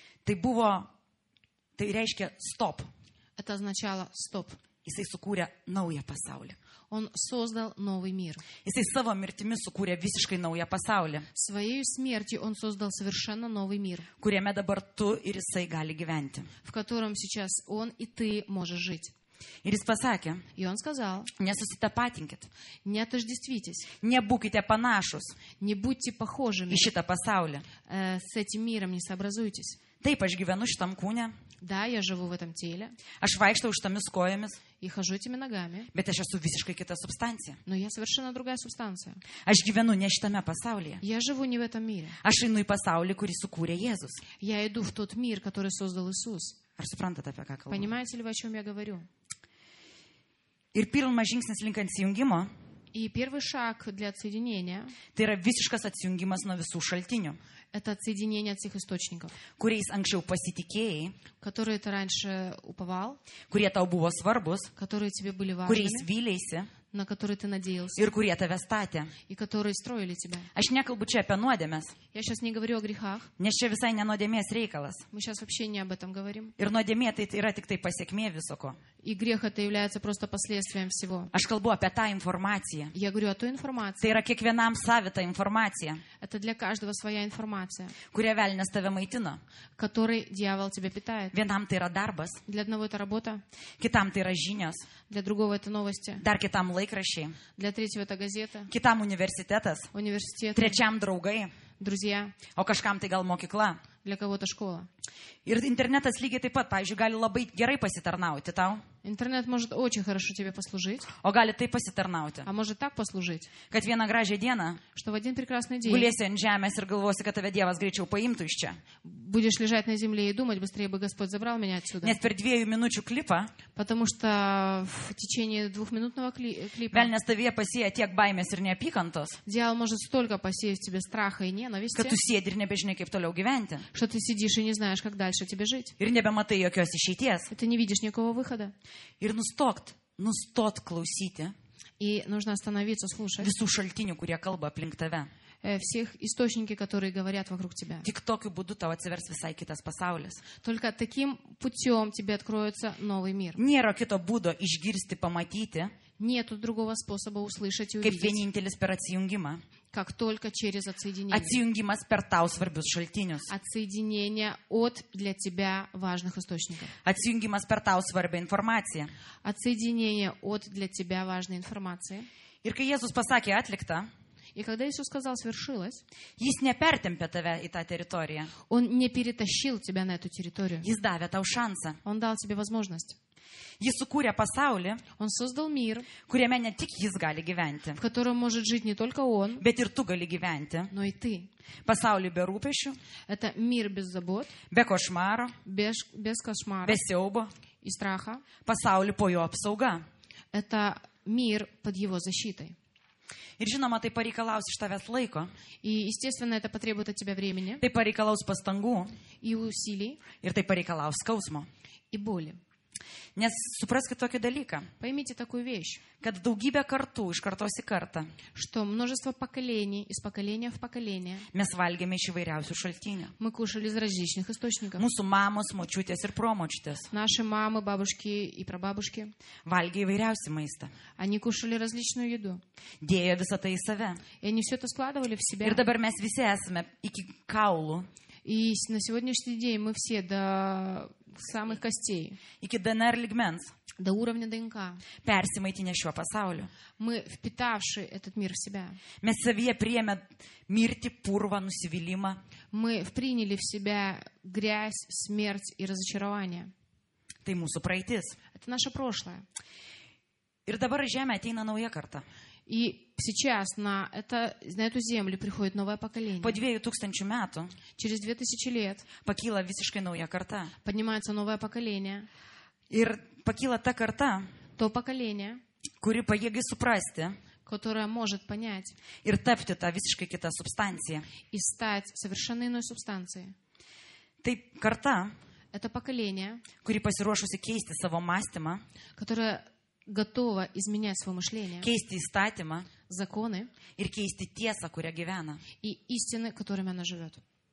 tai reiškia stop. это означало «стоп». Jisai sukūrė naują pasaulį. Он создал новый мир. Jisai savo mirtimi sukūrė visiškai naują pasaulį, Своей смертью Он создал совершенно новый мир, kuriame dabar tu ir Jisai gali gyventi. в котором сейчас Он и ты можешь жить. Ir Jis pasakė, И Он сказал, nesusitapatinkit, не отождествитесь, nebūkite panašus не будьте похожими į šitą pasaulį. с этим миром, не сообразуйтесь. Taip, aš gyvenu šitam kūne, Да, я живу в этом теле aš vaikštau šitomis kojomis, и хожу этими ногами, bet aš esu visiškai kita substancija. но я совершенно другая субстанция. Aš gyvenu ne šitame pasaulyje. Я живу не в этом мире. Aš einu į pasaulį, kurį sukūrė Jėzus. Я иду в тот мир, который создал Иисус. Ar suprantate, apie ką kalbu? Понимаете ли вы, о чем я говорю? Ir pirmas žingsnis link atsijungimo, И первый шаг для отсоединения tai yra visiškas atsijungimas nuo visų šaltinių, – это отсоединение от всех источников, kuriais anksčiau pasitikėjai, которые ты раньше уповал, kurie tau buvo svarbus, которые тебе были kuriais важными, vylėsi на которые ты надеялся ir kurie tave statė. и которые строили тебя. Aš nekalbu čia apie nuodėmes, Я сейчас не говорю о грехах, nes čia visai ne nuodėmės reikalas. мы сейчас вообще не об этом говорим. Ir nuodėmė tai yra tik tai pasiekmė visoko. И грех это является просто последствием всего. Aš kalbu apie tą informaciją. Я говорю о той Tai информации. yra kiekvienam savita informacija, Это для каждого своя информация, kurią velnės tave maitina. которой дьявол тебя питает. Vienam tai yra darbas, Для одного это работа, kitam tai yra žinios, для другого это новости, dar kitam laikraščiai, для третьего это газета, kitam universitetas, университет, trečiam draugai, друзья, o kažkam tai gal mokykla. для кого-то школа. Ir internetas lygiai taip pat, pavyzdžiui, gali labai gerai pasitarnauti tau, Интернет может очень хорошо тебе послужить, o gali taip pasitarnauti, а может так послужить, kad vieną gražią dieną что в один прекрасный день gulėsi ant žemės ir galvosi, kad tave Dievas greičiau paimtų iš čia. будешь лежать на земле и думать, быстрее бы Господь забрал меня отсюда. Nes per 2 minučių klipą Потому что в течение двухминутного клипа velnės tavyje pasėja tiek baimės ir neapykantos, дьявол может столько посеять в тебе страха и kad ненависти, tu sėdi ir nebežinai, kaip toliau gyventi. что ты сидишь и не знаешь, как дальше тебе жить. Ir nebematai jokios išeities. И ты не видишь никакого выхода. Ir nustot klausyti И нужно остановиться, слушать visų šaltinių, kurie kalba aplink tave. всех источники, которые говорят вокруг тебя. Tik tokiu būdu tau atsivers visai kitas pasaulis. Только таким путем тебе откроется новый мир. Nėra kito būdo išgirsti, pamatyti, Нету другого способа услышать и kaip увидеть, vienintelis per atsijungimą. как только через отсоединение. Atsijungimas per tau svarbius šaltinius. Отсоединение от для тебя важных источников. Atsijungimas per tau svarbią informaciją. Отсоединение от для тебя важной информации. Ir kai Jėzus pasakė atliktą, И когда Иисус сказал «свершилось», Jis nepertempė tave į tą teritoriją. Он не перетащил тебя на эту территорию. Jis davė tau šansą. Он дал тебе возможность. Jis sukūrė pasaulį, Он создал мир, kuriame ne tik Jis gali gyventi, в котором может жить не только Он, bet ir tu gali gyventi. но и ты. Pasaulį be rūpešių, Это мир без забот, be košmaro, без кошмара be siaubo. и страха. Pasaulį po jo apsauga. Это мир под Его защитой. Ir žinoma, tai pareikalaus iš tavęs laiko, И, естественно, это потребует от тебя времени tai pareikalaus pastangų и усилий, ir tai pareikalaus skausmo. и боли. Nes supraskite tokį dalyką, Поймите такую вещь, kad daugybę kartų iš kartos į kartą что множество поколений, из поколения в поколение, mes valgėme iš įvairiausių šaltinių. мы кушали из различных источников. Mūsų mamos, močiutės ir promočiutės Наши мамы, бабушки и прабабушки, valgė įvairiausią maistą. они кушали различную еду. Dėjo visą tai į save. И они все это складывали в себя. Ir dabar mes visi esame iki kaulų, И на сегодняшний день мы все до самых костей, iki DNR ligmens, до уровня ДНК, persimaitinę šiuo pasauliu. мы впитавшие этот мир в себя. Mes savyje priėmė mirtį, purvą, nusivylimą. Мы приняли в себя грязь, смерть и разочарование. Tai mūsų praeitis. Это наше прошлое. Ir dabar į žemę ateina nauja karta. И сейчас на эту землю приходит новое поколение. Po 2000 metų Через 2000 лет pakyla visiškai nauja karta. поднимается новое поколение. Ir pakyla ta karta, То поколение, kuri pajėgai suprasti которое может понять ir tapti tą visiškai kitą substanciją. и стать совершенно иной субстанцией. Tai karta, Это поколение, kuri pasiruošusi keisti savo mąstymą, которое готово изменять свое мышление, keisti įstatymą законы ir keisti tiesą, kurią gyvena. и истины, которыми она живет.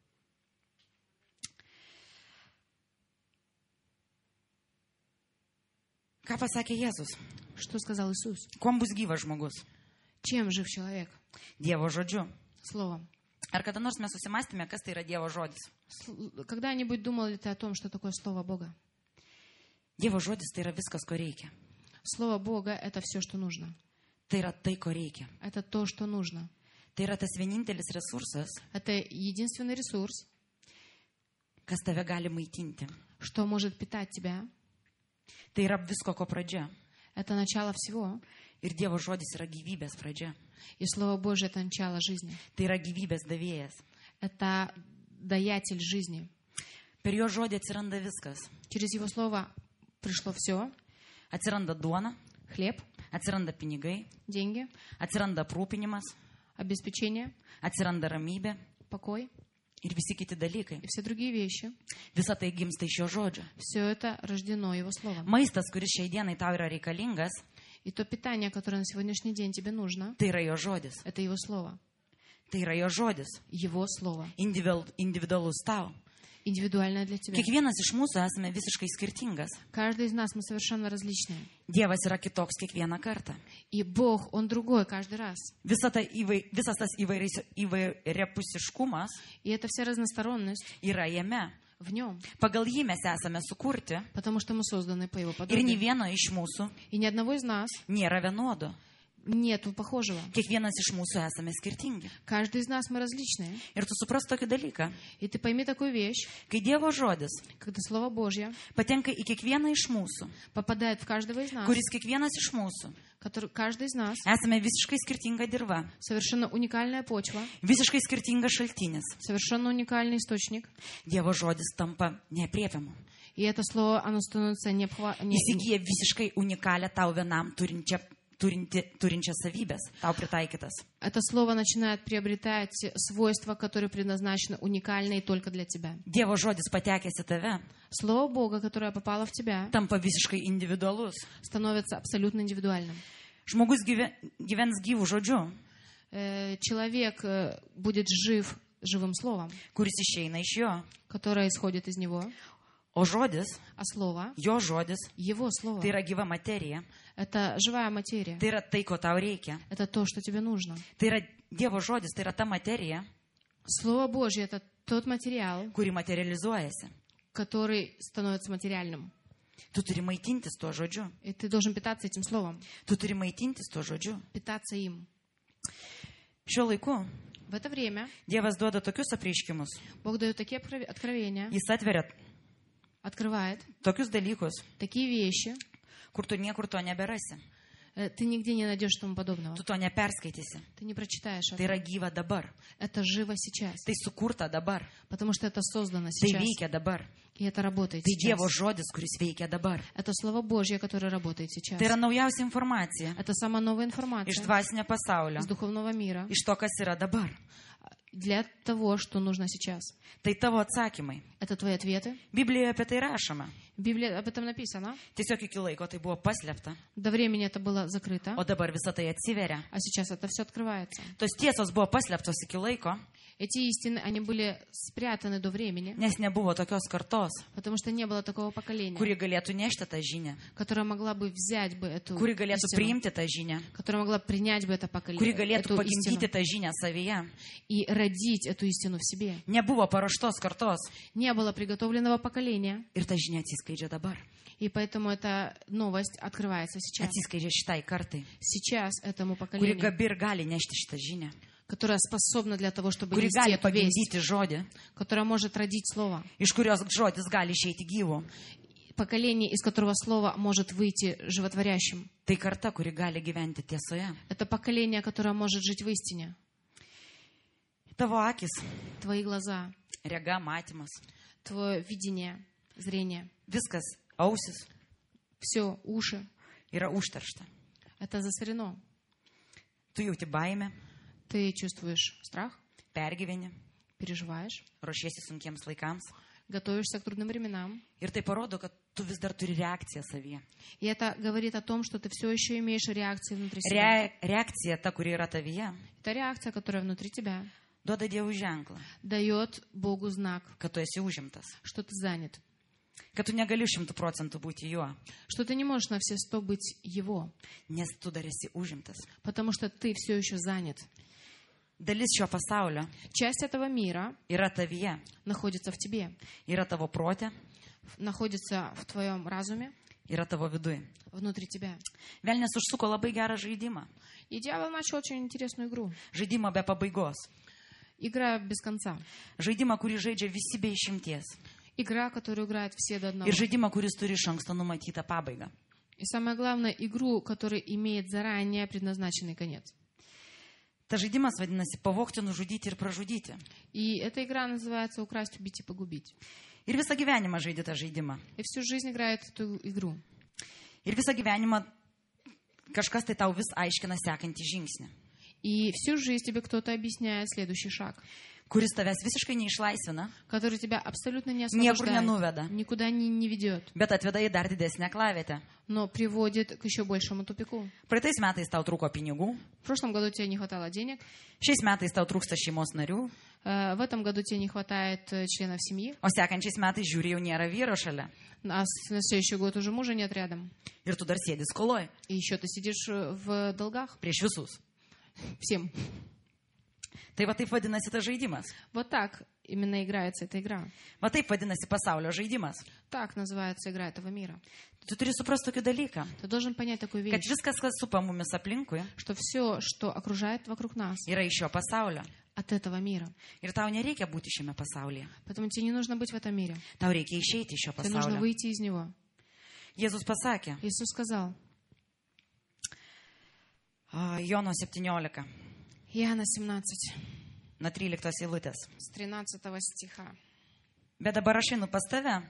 Ką pasakė Jėzus? Что сказал Иисус? Kuom bus gyvas žmogus? Чем жив человек? Dievo žodžiu. Словом. Ar kada nors mes susimastėme, kas tai yra Dievo žodis? Когда-нибудь думал ли ты о том, что такое Слово Бога? Dievo žodis tai yra viskas, ko reikia. Слово Бога — это все, что нужно. Tai yra tai, ko reikia. Это то, что нужно. Tai yra tas vienintelis resursas, Это единственный ресурс, kas tave gali maitinti. что может питать тебя. Tai yra visko, ko pradžia. Это начало всего. Ir Dievo žodis yra gyvybės pradžia. И Слово Божье — это начало жизни. Tai yra gyvybės davėjas. Это даятель жизни. Per jo žodį atsiranda viskas. Через Его Слово пришло все. Atsiranda duona, Хлеб, atsiranda pinigai, деньги, atsiranda aprūpinimas, обеспечение, atsiranda ramybė покой ir visi kiti dalykai. и все другие вещи. Visa tai gimsta iš jo žodžio. Все это рождено Его Словом. Maistas, kuris šiai dienai tau yra reikalingas, И то питание, которое на сегодняшний день тебе нужно, tai yra jo žodis. это Его Слово. Tai yra jo žodis. Его Слово. Individualus tau. индивидуальное для тебя. Kiekvienas iš mūsų esame visiškai skirtingas. Каждый из нас, мы совершенно различные. Dievas yra kitoks kiekvieną kartą. И Бог, Он другой каждый раз. Visas tas įvairiapusiškumas И эта вся разносторонность yra jame. в Нем. Pagal jį mes esame sukurti Потому что мы созданы по Его ir nei подобию. vieno iš mūsų И ни одного из нас nėra vienodo. нету похожего. Kiekvienas iš mūsų esame skirtingi. Каждый из нас мы различные. Ir tu supras tokį dalyką. И ты пойми такую вещь, Kai Dievo žodis когда Слово Божье patenka į kiekvieną iš mūsų, попадает в каждого из нас, kuris kiekvienas iš mūsų каждый из нас esame visiškai skirtinga dirva, совершенно уникальная почва, visiškai skirtingas šaltinis, совершенно уникальный источник. Dievo žodis tampa neaprėpiamu. И это слово, оно становится Jis įgyja visiškai unikalią tau vienam turinčią savybės, tau pritaikytas. Это слово начинает приобретать свойства, которые предназначены уникально и только для тебя. Dievo žodis patekęs į tave Слово Бога, которое попало в тебя, tampa visiškai individualus. становится абсолютно индивидуальным. Žmogus gyvens gyvų žodžiu, Человек будет жив живым словом, kuris išeina iš jo. которое исходит из него, O žodis, а слово, jo žodis, его слово, tai yra gyva materija, это живая материя, tai yra tai, ko tau reikia. это то, что тебе нужно. Tai yra Dievo žodis, tai yra ta materija, Слово Божье — это тот материал, kuri materializuojasi. который становится материальным. Tu turi maitintis tuo žodžiu. И ты должен питаться этим словом, Tu turi maitintis tuo žodžiu. питаться им. Šiuo laiku В это время Dievas duoda tokius apreiškimus. Бог дает такие откровения, Jis atveria открывает tokius dalykus, такие вещи, kur tu niekur to neberasi. ты нигде не найдешь тому подобного. Tu to neperskaitysi. Ты не прочитаешь Tai это. yra gyva dabar. Это живо сейчас, Tai sukurta dabar. потому что это создано Tai сейчас, veikia dabar. и это работает Tai сейчас. Dievo žodis, kuris veikia dabar. Это Слово Божье, которое работает сейчас. Tai yra naujausia informacija Это самая новая iš информация dvasinio pasaulio, из духовного мира iš to, kas yra dabar. для того, что нужно сейчас. Tai tavo atsakymai. Это твои ответы. Biblijoje apie tai rašoma. В Библии об этом написано. Tiesiog iki laiko tai buvo paslėpta, До времени это было закрыто, o dabar visą tai atsiveria. а сейчас это все открывается. Tos tiesos buvo paslėptos iki laiko, Эти истины, они были спрятаны до времени, nes nebuvo tokios kartos, потому что не было такого поколения, kuri galėtų nešti tą žinią, которое могла бы взять бы эту kuri galėtų истину, priimti tą žinią, которая могла принять бы это kuri поколение, galėtų эту истину pagimdyti tą žinią savyje. и родить эту истину в себе. Nebuvo paruoštos kartos Не было приготовленного поколения, ir ta žinia atsiskleidžia dabar. и поэтому эта новость открывается сейчас. Atsiskleidžia šitai kartai, Сейчас этому kuri поколению, gabi ir gali nešti šitą žinią, которое способно для того, чтобы kuri нести gali эту весть, pagimdyti žodį, которое может родить слово. iš kurios žodis gali išeiti gyvu. Поколение, из которого слово может выйти животворящим. Tai karta, kuri gali gyventi tiesoje. Это поколение, которое может жить в истине. Tavo akis, Твои глаза, rega, matymas, твое видение, зрение, viskas, ausis все, уши, yra užteršta. это засорено. Tu jauti baimę, Ты чувствуешь страх, pergyveni, переживаешь, ruošiesi sunkiems laikams. готовишься к трудным временам. Ir tai parodo, kad tu vis dar turi reakciją savyje. И это говорит о том, что ты все еще имеешь реакции внутри себя. Reakcija ta, kuri yra tavyje, Это реакция, которая внутри тебя duoda Dievui ženklą, дает Богу знак, kad tu esi užimtas, что ты занят, kad tu negali 100% būti juo, что ты не можешь на все 100 быть Его, nes tu dar esi užimtas. потому что ты все еще занят. Dalis šio pasaulio Часть этого мира yra tavyje, находится в тебе, yra tavo prote, находится в твоем разуме, yra tavo viduje. внутри тебя. Velnias užsuko labai gerą žaidimą. И дьявол начал очень интересную игру. Žaidimą be pabaigos. Игра без конца. Žaidimą, kurį žaidžia visi be išimties. Игра, которую играют все до одного. Ir žaidimą, kuris turi iš anksto numatytą pabaigą. И самое главное, игру, которая имеет заранее предназначенный конец. Ta žaidimas vadinasi pavogti, nužudyti ir pražudyti. И эта игра называется «Украсть, убить и погубить». Ir visą gyvenimą žaidė tą žaidimą. И всю жизнь играет эту игру. Ir visą gyvenimą kažkas tai tau vis aiškina sekantį žingsnį. И всю жизнь тебе кто-то объясняет следующий шаг. kuris tavęs visiškai neišlaisvina, который тебя абсолютно не niekur освобождает, nenuveda, никуда не ведет, bet atveda į dar didesnę klavietę. но приводит к еще большему тупику. Praeitais metais tau trūko pinigų, В прошлом году тебе не хватало денег, šiais metais tau trūksta šeimos narių, в этом году тебе не хватает членов семьи, o sekančiais metais žiūri jau nėra vyro šalia. а на следующий год уже мужа нет рядом. Ir tu dar sėdi skoloj И еще ты сидишь в долгах prieš visus. всем. Tai va taip vadinasi tas žaidimas. Вот так именно играется эта игра. Va taip vadinasi pasaulio žaidimas. Так называется игра этого мира. Tu turi suprasti tokį dalyką, Ты должен понять такую kad вещь, viskas, kas supa mumis aplinkui, что все, что окружает вокруг нас, yra iš šio pasaulio. от этого мира. Ir tau nereikia būti šiame pasaulyje. Поэтому тебе не нужно быть в этом мире. Tau reikia išeiti iš šio Тебе нужно pasaulio. выйти из него. Jėzus pasakė, Иисус сказал, Jono 17, Иоанна 17, nuo 13 eilutės. с 13 стиха. Bet dabar aš einu pas tave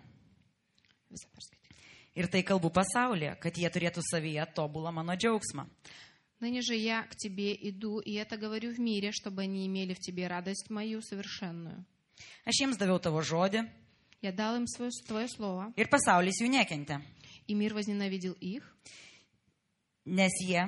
ir tai kalbu pasaulyje, kad jie turėtų savyje tobulą mano džiaugsmą. Ныне же я к тебе иду, и это говорю в мире, чтобы они имели в тебе радость мою совершенную. Aš jiems daviau tavo žodį Я дал им твое слово, ir pasaulis jų nekentė, и мир возненавидел их, nes jie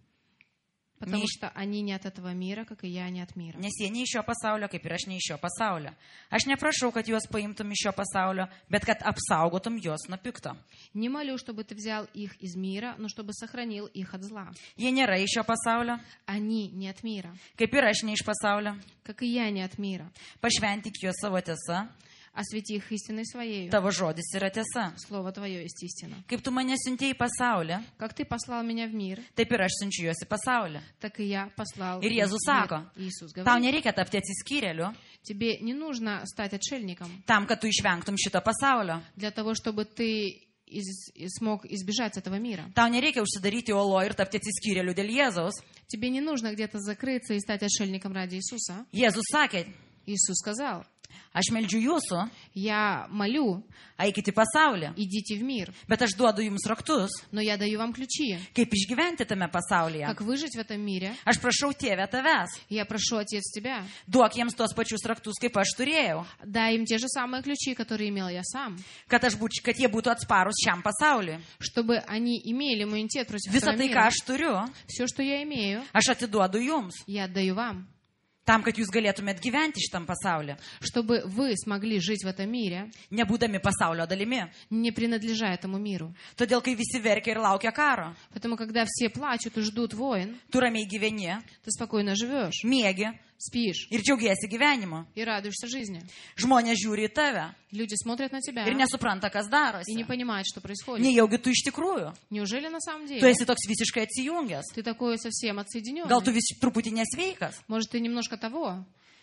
потому что они не от этого мира, как и я не от мира. ne iš šio pasaulio, kaip ir aš ne iš šio pasaulio. Aš neprašau, kad juos paimtum iš šio pasaulio, bet kad apsaugotum juos nuo pikto. Не молю, чтобы ты взял их из мира, но чтобы сохранил их от зла. Jie nėra iš šio pasaulio, Они не от мира, kaip ir aš ne iš pasaulio. как и я не от мира. Pašventik juos savo tiesa, Освети их истиной своей. tavo žodis yra tiesa. Слово твое есть истина. Kaip tu mane siuntėjai į pasaulį, Как ты послал меня в мир, taip ir aš siunčiu juos į pasaulį. так и я послал Ir их Jėzus в мир. sako, Иисус tau говорит, nereikia tapti atsiskyrėliu, тебе не нужно стать отшельником tam, kad tu išvengtum šito pasaulio. для того, чтобы ты смог избежать этого мира. Tau nereikia užsidaryti uolo ir tapti atsiskyrėliu dėl Jėzaus. Тебе не нужно где-то закрыться и стать отшельником ради Иисуса. Jėzus sakė, Иисус сказал, aš meldžiu jūsų, я молю, eikite į pasaulį, идите в мир, bet aš duodu jums raktus, но я даю вам ключи, kaip išgyventi tame pasaulyje. как выжить в этом мире. Aš prašau tėvę tavęs, Я прошу, Отец, тебя, duok jiems tuos pačius raktus, kaip aš turėjau, дай им те же самые ключи, которые имел я сам, kad jie būtų atsparus šiam pasauliui. чтобы они имели иммунитет против Visą этого tai, ką мира. aš turiu, Все, что я имею, aš atiduodu jums, я отдаю вам, tam, kad jūs galėtumėt gyventi šitam pasaulyje, чтобы вы смогли жить в этом мире, nebūdami pasaulio dalimi. не принадлежа этому миру. Todėl, kai visi verkia ir laukia karo, Поэтому, когда все плачут и ждут войн, tu ramiai gyveni, ты спокойно живешь, miegi спишь ir džiaugiesi gyvenimu. и радуешься жизни. Žmonės žiūri į tave Люди смотрят на тебя ir nesupranta, kas и darosi. не понимают, что происходит. Nejaugi tu iš tikrųjų. Неужели на самом Tu деле esi toks visiškai atsijungęs. ты такой совсем отсоединенный? Gal tu vis truputį nesveikas. Может, ты немножко того?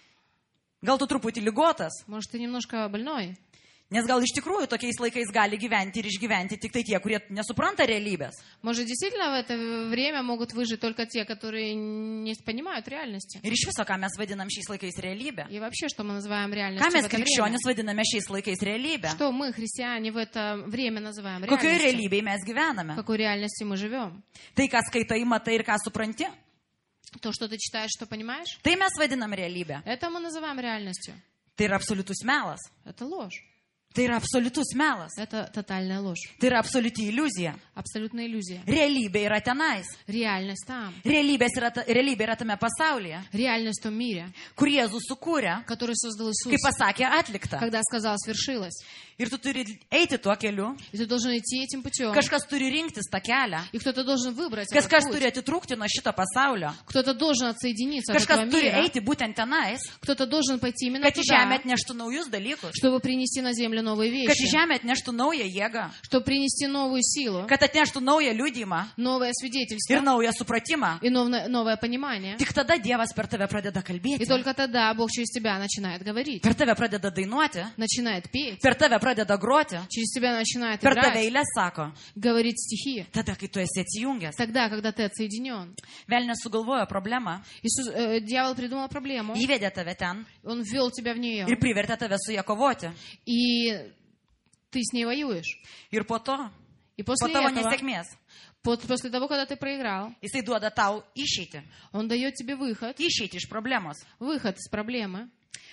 Gal tu truputį ligotas. Может, ты немножко больной? Nes gal iš tikrųjų tokiais laikais gali gyventi ir išgyventi tik tai tie, kurie nesupranta realybės. Может, действительно в это время могут выжить только те, которые не понимают реальности? Ir iš viso, ką mes vadinam šiais laikais realybę. И вообще, что мы называем Ką реальностью в mes это время? krikščionis vadiname šiais laikais realybę. Что мы, христиане, в это время называем Kokioje реальностью? realybėje mes В gyvename? какой реальности мы живем? Tai, ką skaitai, matai ir ką supranti, То, что ты читаешь, что понимаешь, tai mes vadinam realybę. это мы называем реальностью. Tai yra absoliutus melas. Это ложь. Tai yra absoliutus melas. Это тотальная ложь. Tai yra absoliuti iliuzija. Абсолютная иллюзия. Realybė yra tenais. Реальность там. Realybė yra tame pasaulyje, Реальность в том мире, kur Jėzus sukūrė, который создал Иисус, kai pasakė atlikta. когда сказал «свершилось». Ir tu turi eiti tuo keliu. И ты должен идти этим путем. Kažkas turi rinktis tą kelią. И кто-то должен выбрать этот Kažkas путь. turi atitrūkti nuo šito pasaulio. Кто-то должен отсоединиться от этого Kažkas turi мира. eiti būtent tenais, Кто-то должен пойти именно kad į žemę туда, atneštų naujus dalykus, чтобы принести на землю новые kad į вещи, žemę atneštų naują jėgą, чтобы принести новую силу, kad atneštų naują liudymą новое ir свидетельство naują supratimą. и новое понимание. Tik tada Dievas per tave pradeda И kalbėti, только тогда Бог через тебя начинает говорить, per tave pradeda dainuoti, начинает петь, per tave pradeda groti, через тебя начинает per tave играть, eilės sako, говорить стихи. tada, kai tu esi atsijungęs. Тогда, когда ты отсоединен. Velnias sugalvojo problemą, Дьявол придумал проблему, įvedė tave ten он ввел тебя в нее, ir privertė tave su ją kovoti. и ты с ней воюешь. Ir po to, И po после tavo этого, nesėkmės, после того, когда ты проиграл, jisai duoda tau išeiti он дает тебе выход iš problemos. из проблемы.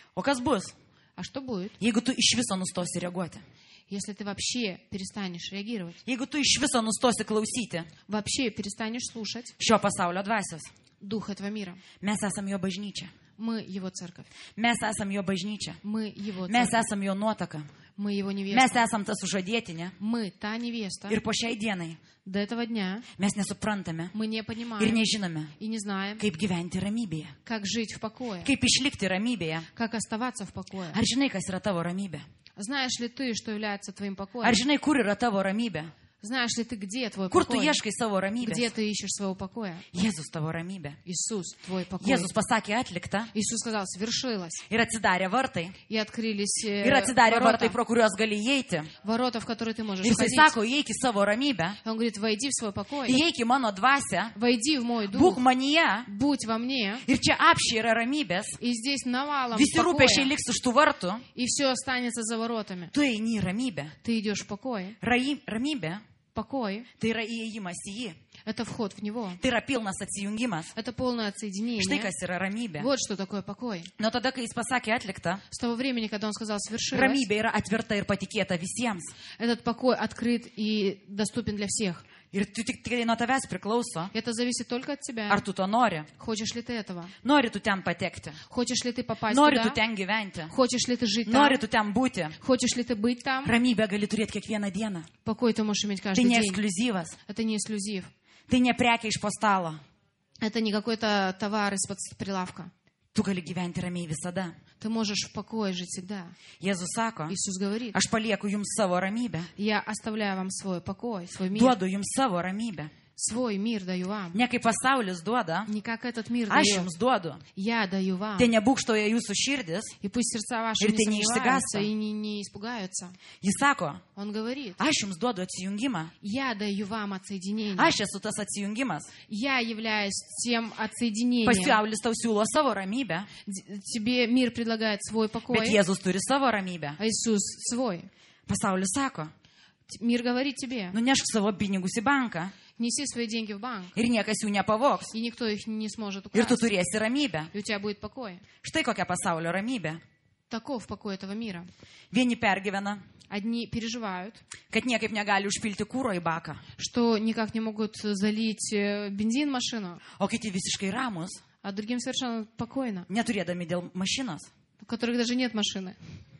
O kas bus, А что будет, jeigu tu iš viso nustosi reaguoti? если ты вообще перестанешь реагировать, Jeigu tu iš viso nustosi klausyti вообще перестанешь слушать šio pasaulio dvasios? дух этого мира? Mes esam jo bažnyčia. Мы его церковь, Mes esam jo bažnyčia. мы его Mes церковь, esam jo nuotaka. мы его Mes невеста, esam ta sužadėtinė. мы та невеста. Ir po šiai dienai До этого дня mes nesuprantame мы не ir понимаем nežinome, и не знаем, kaip gyventi ramybėje. как жить в покое, Kaip išlikti ramybėje. как оставаться в покое. Ar žinai, kas yra tavo ramybė? Знаешь ли ты, что является твоим Ar покоем? žinai, kur yra tavo ramybė? Знаешь ли ты, где твой Kur tu покой? ieškai savo ramybės? Где ты ищешь своего покоя? Jėzus tavo ramybė. Иисус, твой покой. Jėzus pasakė atlikta Иисус сказал, свершилось. ir atsidarė vartai. И открылись Ir atsidarė vartai, ворота, pro kuriuos gali įeiti. ворота, в которые ты можешь Ir jisai входить. sako, įeik į savo ramybę, Он говорит, войди в свой покой, įeik į mano dvasią, войди в мой būk дух, manyje. будь во мне. Ir čia apšiai yra ramybės. И здесь навалом Visi rūpešiai покоя. liks už tų vartų. И все останется за воротами. Tu eini į ramybę. Ты идешь в покой. Ramybė Покой tai yra įėjimas į jį. — это вход в него. Tai yra pilnas atsijungimas. Это полное Štai отсоединение. kas yra ramybė. Вот что такое покой. Nuo tada, kai jis pasakė atlikta, С того времени, когда он сказал «свершилось», ramybė yra atverta ir patikėta visiems. этот покой открыт и доступен для всех. Ir tu tik nuo tavęs priklauso, Это зависит только от тебя. ar tu to nori. Хочешь ли ты этого? Nori tu ten patekti. Хочешь ли ты попасть Nori tu туда? ten gyventi. Хочешь ли ты жить Nori там? tu ten būti. Хочешь ли ты быть там? Ramybę gali turėti kiekvieną dieną. Покой ты можешь иметь Tai каждый ne день. ekskluzyvas. Это не эксклюзив. Tai ne prekia iš po stalo. Это не какой-то товар из-под прилавка. Tu gali gyventi ramiai visada. Ты можешь в покое жить всегда. Jėzus sako, Иисус говорит, aš palieku jums savo ramybę. я оставляю вам свой покой, свой мир. Duodu jums savo ramybę. Свой мир даю вам. Ne kaip pasaulis duoda, Не как этот мир aš дает. jums duodu. Я даю вам. Te nebūkštoja jūsų širdis. И пусть сердца ваши Ir не te сомневаются neišsigąsta. и не испугаются. Jis sako, Он говорит, aš jums duodu atsijungimą. я даю вам отсоединение. Aš esu tas atsijungimas. Я являюсь тем отсоединением. Pasaulis tau siūlo savo ramybę, Тебе мир предлагает свой bet покой, Jėzus turi savo ramybę. а Иисус свой. Pasaulis sako, Мир говорит тебе, nunešk savo pinigus į banką неси свои деньги в банк, ir niekas jų nepavogs. и никто их не сможет Ir tu украсть. turėsi ramybę. И у тебя будет покой. Štai kokia pasaulio ramybė. Таков покой этого мира. Vieni pergyvena, Одни переживают, kad niekaip negali užpilti kūro į baką, что никак не могут залить бензин в машину, o kiti visiškai ramus, а другим совершенно спокойно, neturėdami dėl mašinos. у которых даже нет машины.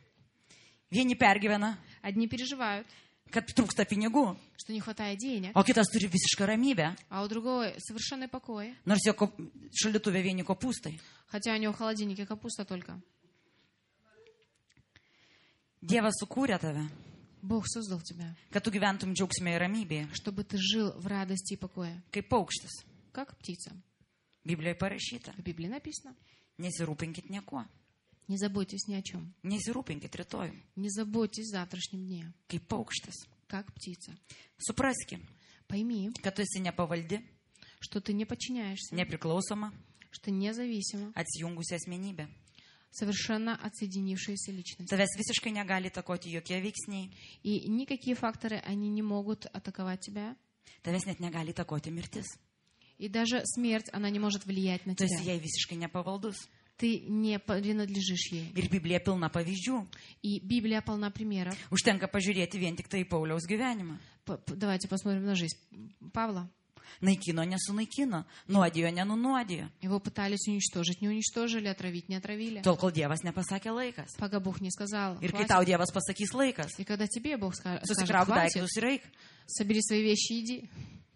Vieni pergyvena, Одни переживают, kad trūksta pinigų, что не хватает денег, o kitas turi visišką ramybę, а у другого совершенный покой, nors jo šaldytuvė vieni kopūstai. хотя у него в холодильнике капуста только. Dievas sukūrė tave, Бог создал тебя, kad tu gyventum džiaugsme ir ramybėje, чтобы ты жил в радости и покое, kaip paukštis. как птица. Biblijoje parašyta, В Библии написано, nesirūpinkit niekuo, не заботьтесь ни о чем, nesirūpinkit rytojų, не заботьтесь о завтрашнем дне, kaip paukštis. как птица. Supraski, Пойми, kad tu esi nepavaldi, что ты не подчиняешься, nepriklausoma, что nезависима, atsijungusi asmenybė. совершенно отсоединившаяся личность. Tavęs visiškai negali įtakoti jokie veiksniai, И никакие факторы, они не могут атаковать тебя. tavęs net negali įtakoti mirtis. И даже смерть, она не может влиять на Tu esi тебя. jai visiškai nepavaldus. Ты не принадлежишь ей. Ir Biblija pilna pavyzdžių. И Библия полна примеров. Užtenka pažiūrėti vien tik tai Pauliaus gyvenimą. Давайте посмотрим на жизнь Павла. Naikino, nesunaikino, nuodijo, nenunuodijo. Его пытались уничтожить, не уничтожили, отравить, не отравили. Tol, kol Dievas nepasakė laikas. Пока Бог не сказал, Ir kai хватит. tau Dievas pasakys laikas, И когда тебе Бог скажет, susikrauk хватит, daiktus ir eik. собери свои вещи и иди.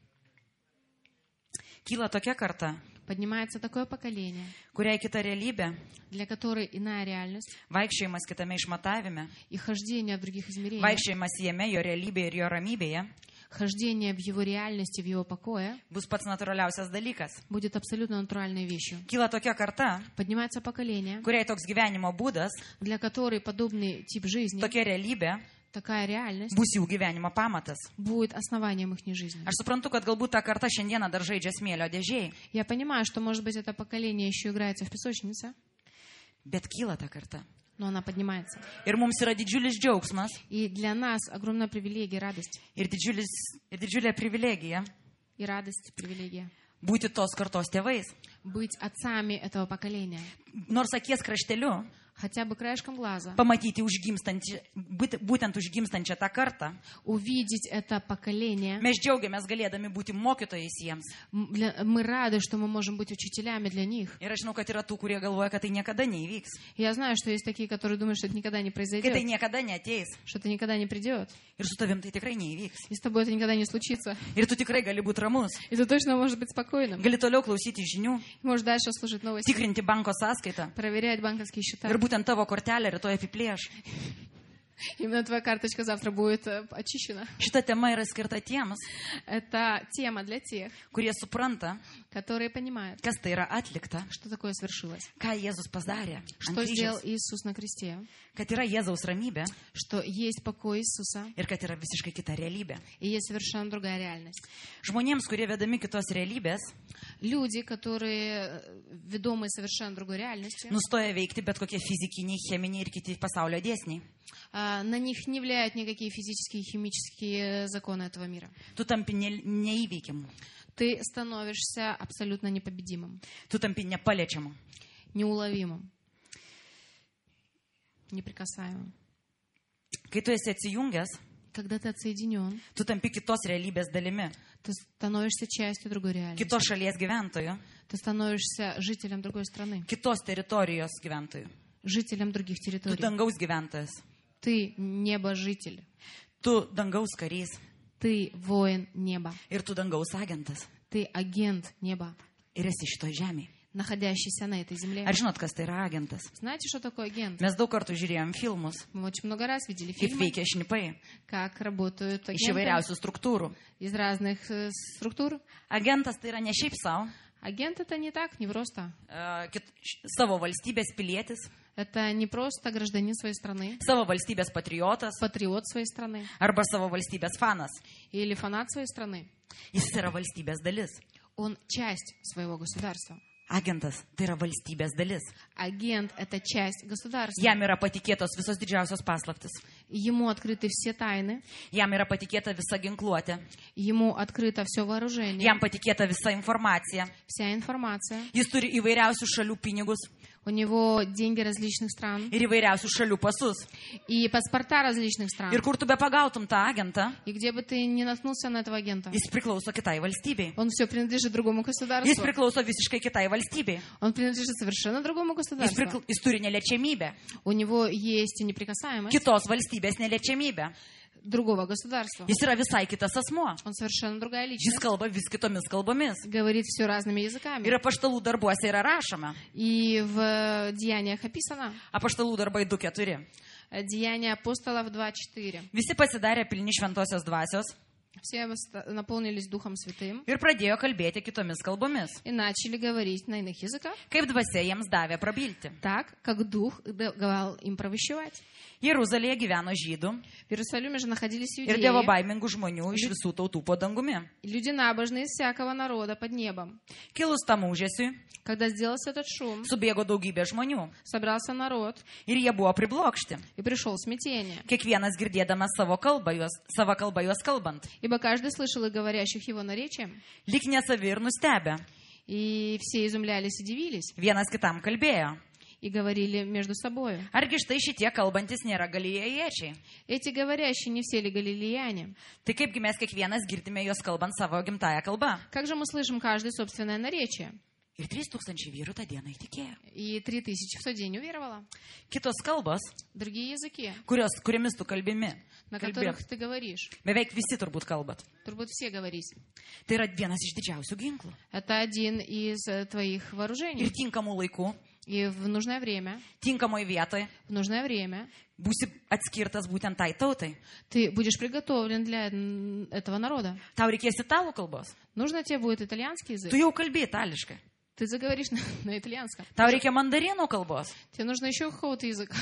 Kyla tokia karta, Поднимается такое поколение, kuriai kita realybė, для которой иная реальность vaikščiojimas kitame išmatavime, и хождение в других измерениях, vaikščiojimas jame, jo realybėje ir jo ramybėje, хождение в его реальности, в его покое, bus pats natūraliausias dalykas. будет абсолютно натуральной вещью. Kyla tokia karta, Поднимается поколение, kuriai toks gyvenimo būdas, для которой подобный тип жизни, tokia realybė такая реальность bus jų gyvenimo pamatas. будет основанием их жизни. Aš suprantu, kad galbūt ta karta šiandieną dar žaidžia smėlio dėžiai, Я понимаю, что, может быть, это поколение еще играется в песочнице, bet kyla ta karta. но она поднимается. Ir mums yra didžiulis džiaugsmas И для нас огромная привилегия, радость. ir didžiulė privilegija И радость, привилегия. būti tos kartos tėvais. Быть отцами этого поколения. Nors akies krašteliu, хотя бы краешком глаза, pamatyti būtent užgimstančią tą kartą. увидеть это поколение. Mes džiaugiamės galėdami būti mokytojais jiems. Мы рады, что мы можем быть учителями для них. Ir aš žinau, kad yra tų, kurie galvoja, kad tai niekada neįvyks. Я знаю, что есть такие, которые думают, что это никогда не Kad tai произойдет, niekada neateis. что это никогда не придет. Ir su tavim tai tikrai neįvyks. И с тобой это никогда не случится. Ir tu tikrai gali būti ramus. И ты точно можешь быть спокойным. Gali toliau klausyti žinių, Можешь дальше слушать новости, tikrinti banko sąskaitą. проверять банковские счета. Ir būtent tavo kortelė rytoj apiplėš. Именно твоя карточка завтра будет очищена. Šita tema yra skirta tiems, Это тема для тех, kurie supranta, которые понимают, kas tai yra atlikta, что такое свершилось. ką Jėzus padarė ant Что сделал kryžiaus, Иисус на кресте. kad yra Jėzaus ramybė Что есть покой Иисуса ir kad yra visiškai kita realybė. и есть совершенно другая реальность. Žmonėms, kurie vedami kitos realybės, Люди, которые ведомы совершенно другой реальностью, nustoja veikti bet kokie fizikiniai, cheminiai ir kiti pasaulio dėsniai. на них не влияют никакие физические и химические законы этого мира. Tu tampi neįveikiamu, Ты становишься абсолютно непобедимым, tu tampi nepaliečiamu. неуловимым, неприкасаемым. Kai tu esi atsijungęs, Когда ты отсоединен, tu tampi kitos realybės dalimi, ты становишься частью другой реальности. kitos šalies gyventojų, Ты становишься жителем другой страны, kitos teritorijos gyventojų. жителем других Tu территорий. dangaus gyventojas, Ты небожитель, tu dangaus karys ты воин неба, ir tu dangaus agentas ты агент неба, ir esi šito žemėje. находящийся на этой земле. Ar žinot, kas tai yra agentas? Знаете, что такое агент? Mes daug kartų žiūrėjom filmus, Мы очень много раз видели kaip фильмы, veikia šnipai как работают iš агенты įvairiausių struktūrų. из разных структур. Agentas tai yra ne šiaip savo, Агент это не так, не просто. savo valstybės pilietis, Это не просто гражданин своей страны, savo valstybės patriotas патриот своей страны arba savo valstybės fanas. или фанат своей страны. Jis yra valstybės dalis. Он часть своего государства. Agentas tai yra valstybės dalis. Агент – это часть государства. Jam yra patikėtos visos didžiausios paslaptis. Ему открыты все тайны, Jam yra patikėta visa ginkluotė. ему открыто все вооружение, Jam patikėta visa informacija. вся информация. Jis turi įvairiausių šalių pinigus У него деньги различных стран ir įvairiausių šalių pasus. и паспорта различных стран. Ir kur tu be pagautum tą agentą, И где бы ты ни наткнулся на этого агента, jis priklauso kitai valstybei. он все принадлежит другому Jis государству. priklauso visiškai kitai valstybei. Он принадлежит совершенно другому государству. Jis turi neliečiamybę. У него есть неприкасаемость Kitos valstybės neliečiamybę. другого государства. Jis yra visai kitas asmuo. Он совершенно другая Jis личность. kalba vis kitomis kalbomis. Говорит все разными языками. Ir apaštalų darbuose yra rašoma. И в деяниях описано. Apaštalų darbai 2:4. Деяния апостолов 2:4. Visi pasidarė pilni šventosios dvasios Все наполнились Духом Святым ir pradėjo kalbėti kitomis kalbomis, и начали говорить на иных языках, kaip dvasia jiems davė prabilti. так, как Дух давал им провещевать. Jeruzalėje gyveno žydų В Иерусалиме же находились ir dievo иудеи, baimingų žmonių iš visų tautų po dangumi. люди набожные из всякого народа под небом. Kilus tam užėsiui, Когда сделался этот шум, subėgo daugybė žmonių собрался народ, ir jie buvo priblokšti. и пришло смятение. Kiekvienas girdėdamas savo kalbą juos kalbant, Ибо каждый слышал и говорящих его наречием, lyg nesavi ir nustebę. и все изумлялись и дивились, Vienas kitam kalbėjo. и говорили между собой. Argi štai šitie kalbantis nėra galilėjiečiai? Эти говорящие не все ли галилеяне? Tai kaipgi mes kiekvienas girdime juos kalbant savo gimtają kalbą? Как же мы слышим каждый собственное наречие? Ir 3000 vyrų tą dieną įtikėjo. И 3000 в тот день уверовало. Kitos kalbos, Другие языки, kuriomis tu kalbimi, на kalbė, которых ты говоришь. beveik visi turbūt kalbat. Turbūt все говорить. Tai yra vienas iš didžiausių ginklų. Это один из твоих Ir вооружений. tinkamų laikų, И в нужное время, tinkamoje vietoje в нужное время būsi atskirtas būtent tai tautai. ты будешь приготовлен для этого народа. Tau reikės italų kalbos. Нужно тебе будет итальянский язык. Tu jau kalbi itališkai. Ты заговоришь на итальянском. Tau reikia mandarinų kalbos. Тебе нужно еще какого-то языка.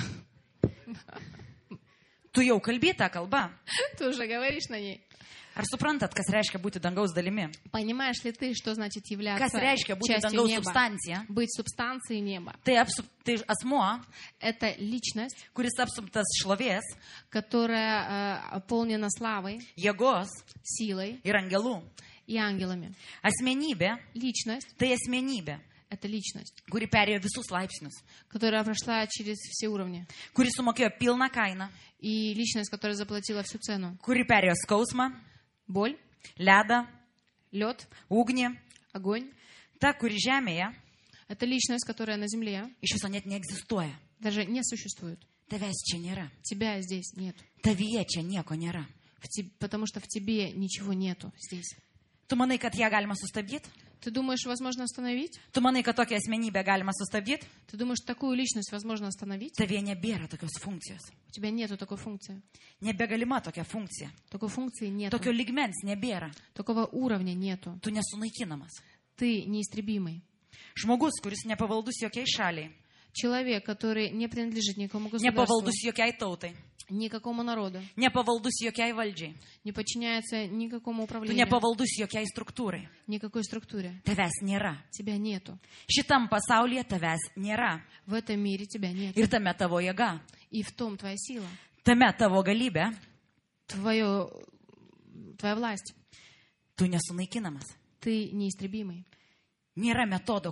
Tu jau kalbi tą kalbą. Ты уже говоришь на ней. Ar suprantat, kas reiškia būti dangaus dalimi? Понимаешь ли ты, что значит Kas являться reiškia būti частью dangaus неба? substancija? Быть субстанцией неба. Tai asmuo, Это личность, kuris apsuptas šlovės, которая наполнена славой, jėgos силой ir angelų. и ангелами. Asmenybė, Личность tai asmenybė. – Это личность, kuri perėjo visus laipsnius, которая прошла через все уровни. kuri sumokėjo pilną kainą, И личность, которая заплатила всю цену. kuri perėjo skausmą, Боль, ledą, лед, ugnį, огонь. ta, kuri žemėje Это личность, которая на земле iš viso net neegzistuoja. даже не существует. Tavęs čia nėra. Тебя здесь нет. Tavyje čia nieko nėra. Потому что в тебе ничего нету здесь. Tu manai, kad ją galima sustabdyti? Ты думаешь, возможно остановить? Tu manai, kad tokią asmenybę galima sustabdyti? Ты думаешь, такую личность возможно остановить? Tavyje nebėra tokios funkcijos. У тебя нету такой функции. Nebegalima tokia funkcija. Такой функции нету. Tokio lygmens nebėra. Такого уровня нету. Tu nesunaikinamas. Ты неистребимый. Žmogus, kuris nepavaldus jokiai šaliai, Человек, который не принадлежит никакому государству, nepavaldus jokiai tautai, никакому народу, nepavaldus jokiai valdžiai, не подчиняется никакому tu управлению, nepavaldus jokiai struktūrai. никакой структуре. Tavęs nėra. Тебя нету. Šitam pasaulyje tavęs nėra. В этом мире тебя нет. Ir tame tavo jėga, И в том твоя сила, tame tavo galybė, твоя власть. tu nesunaikinamas. Ты неистребимый. Nėra metodo,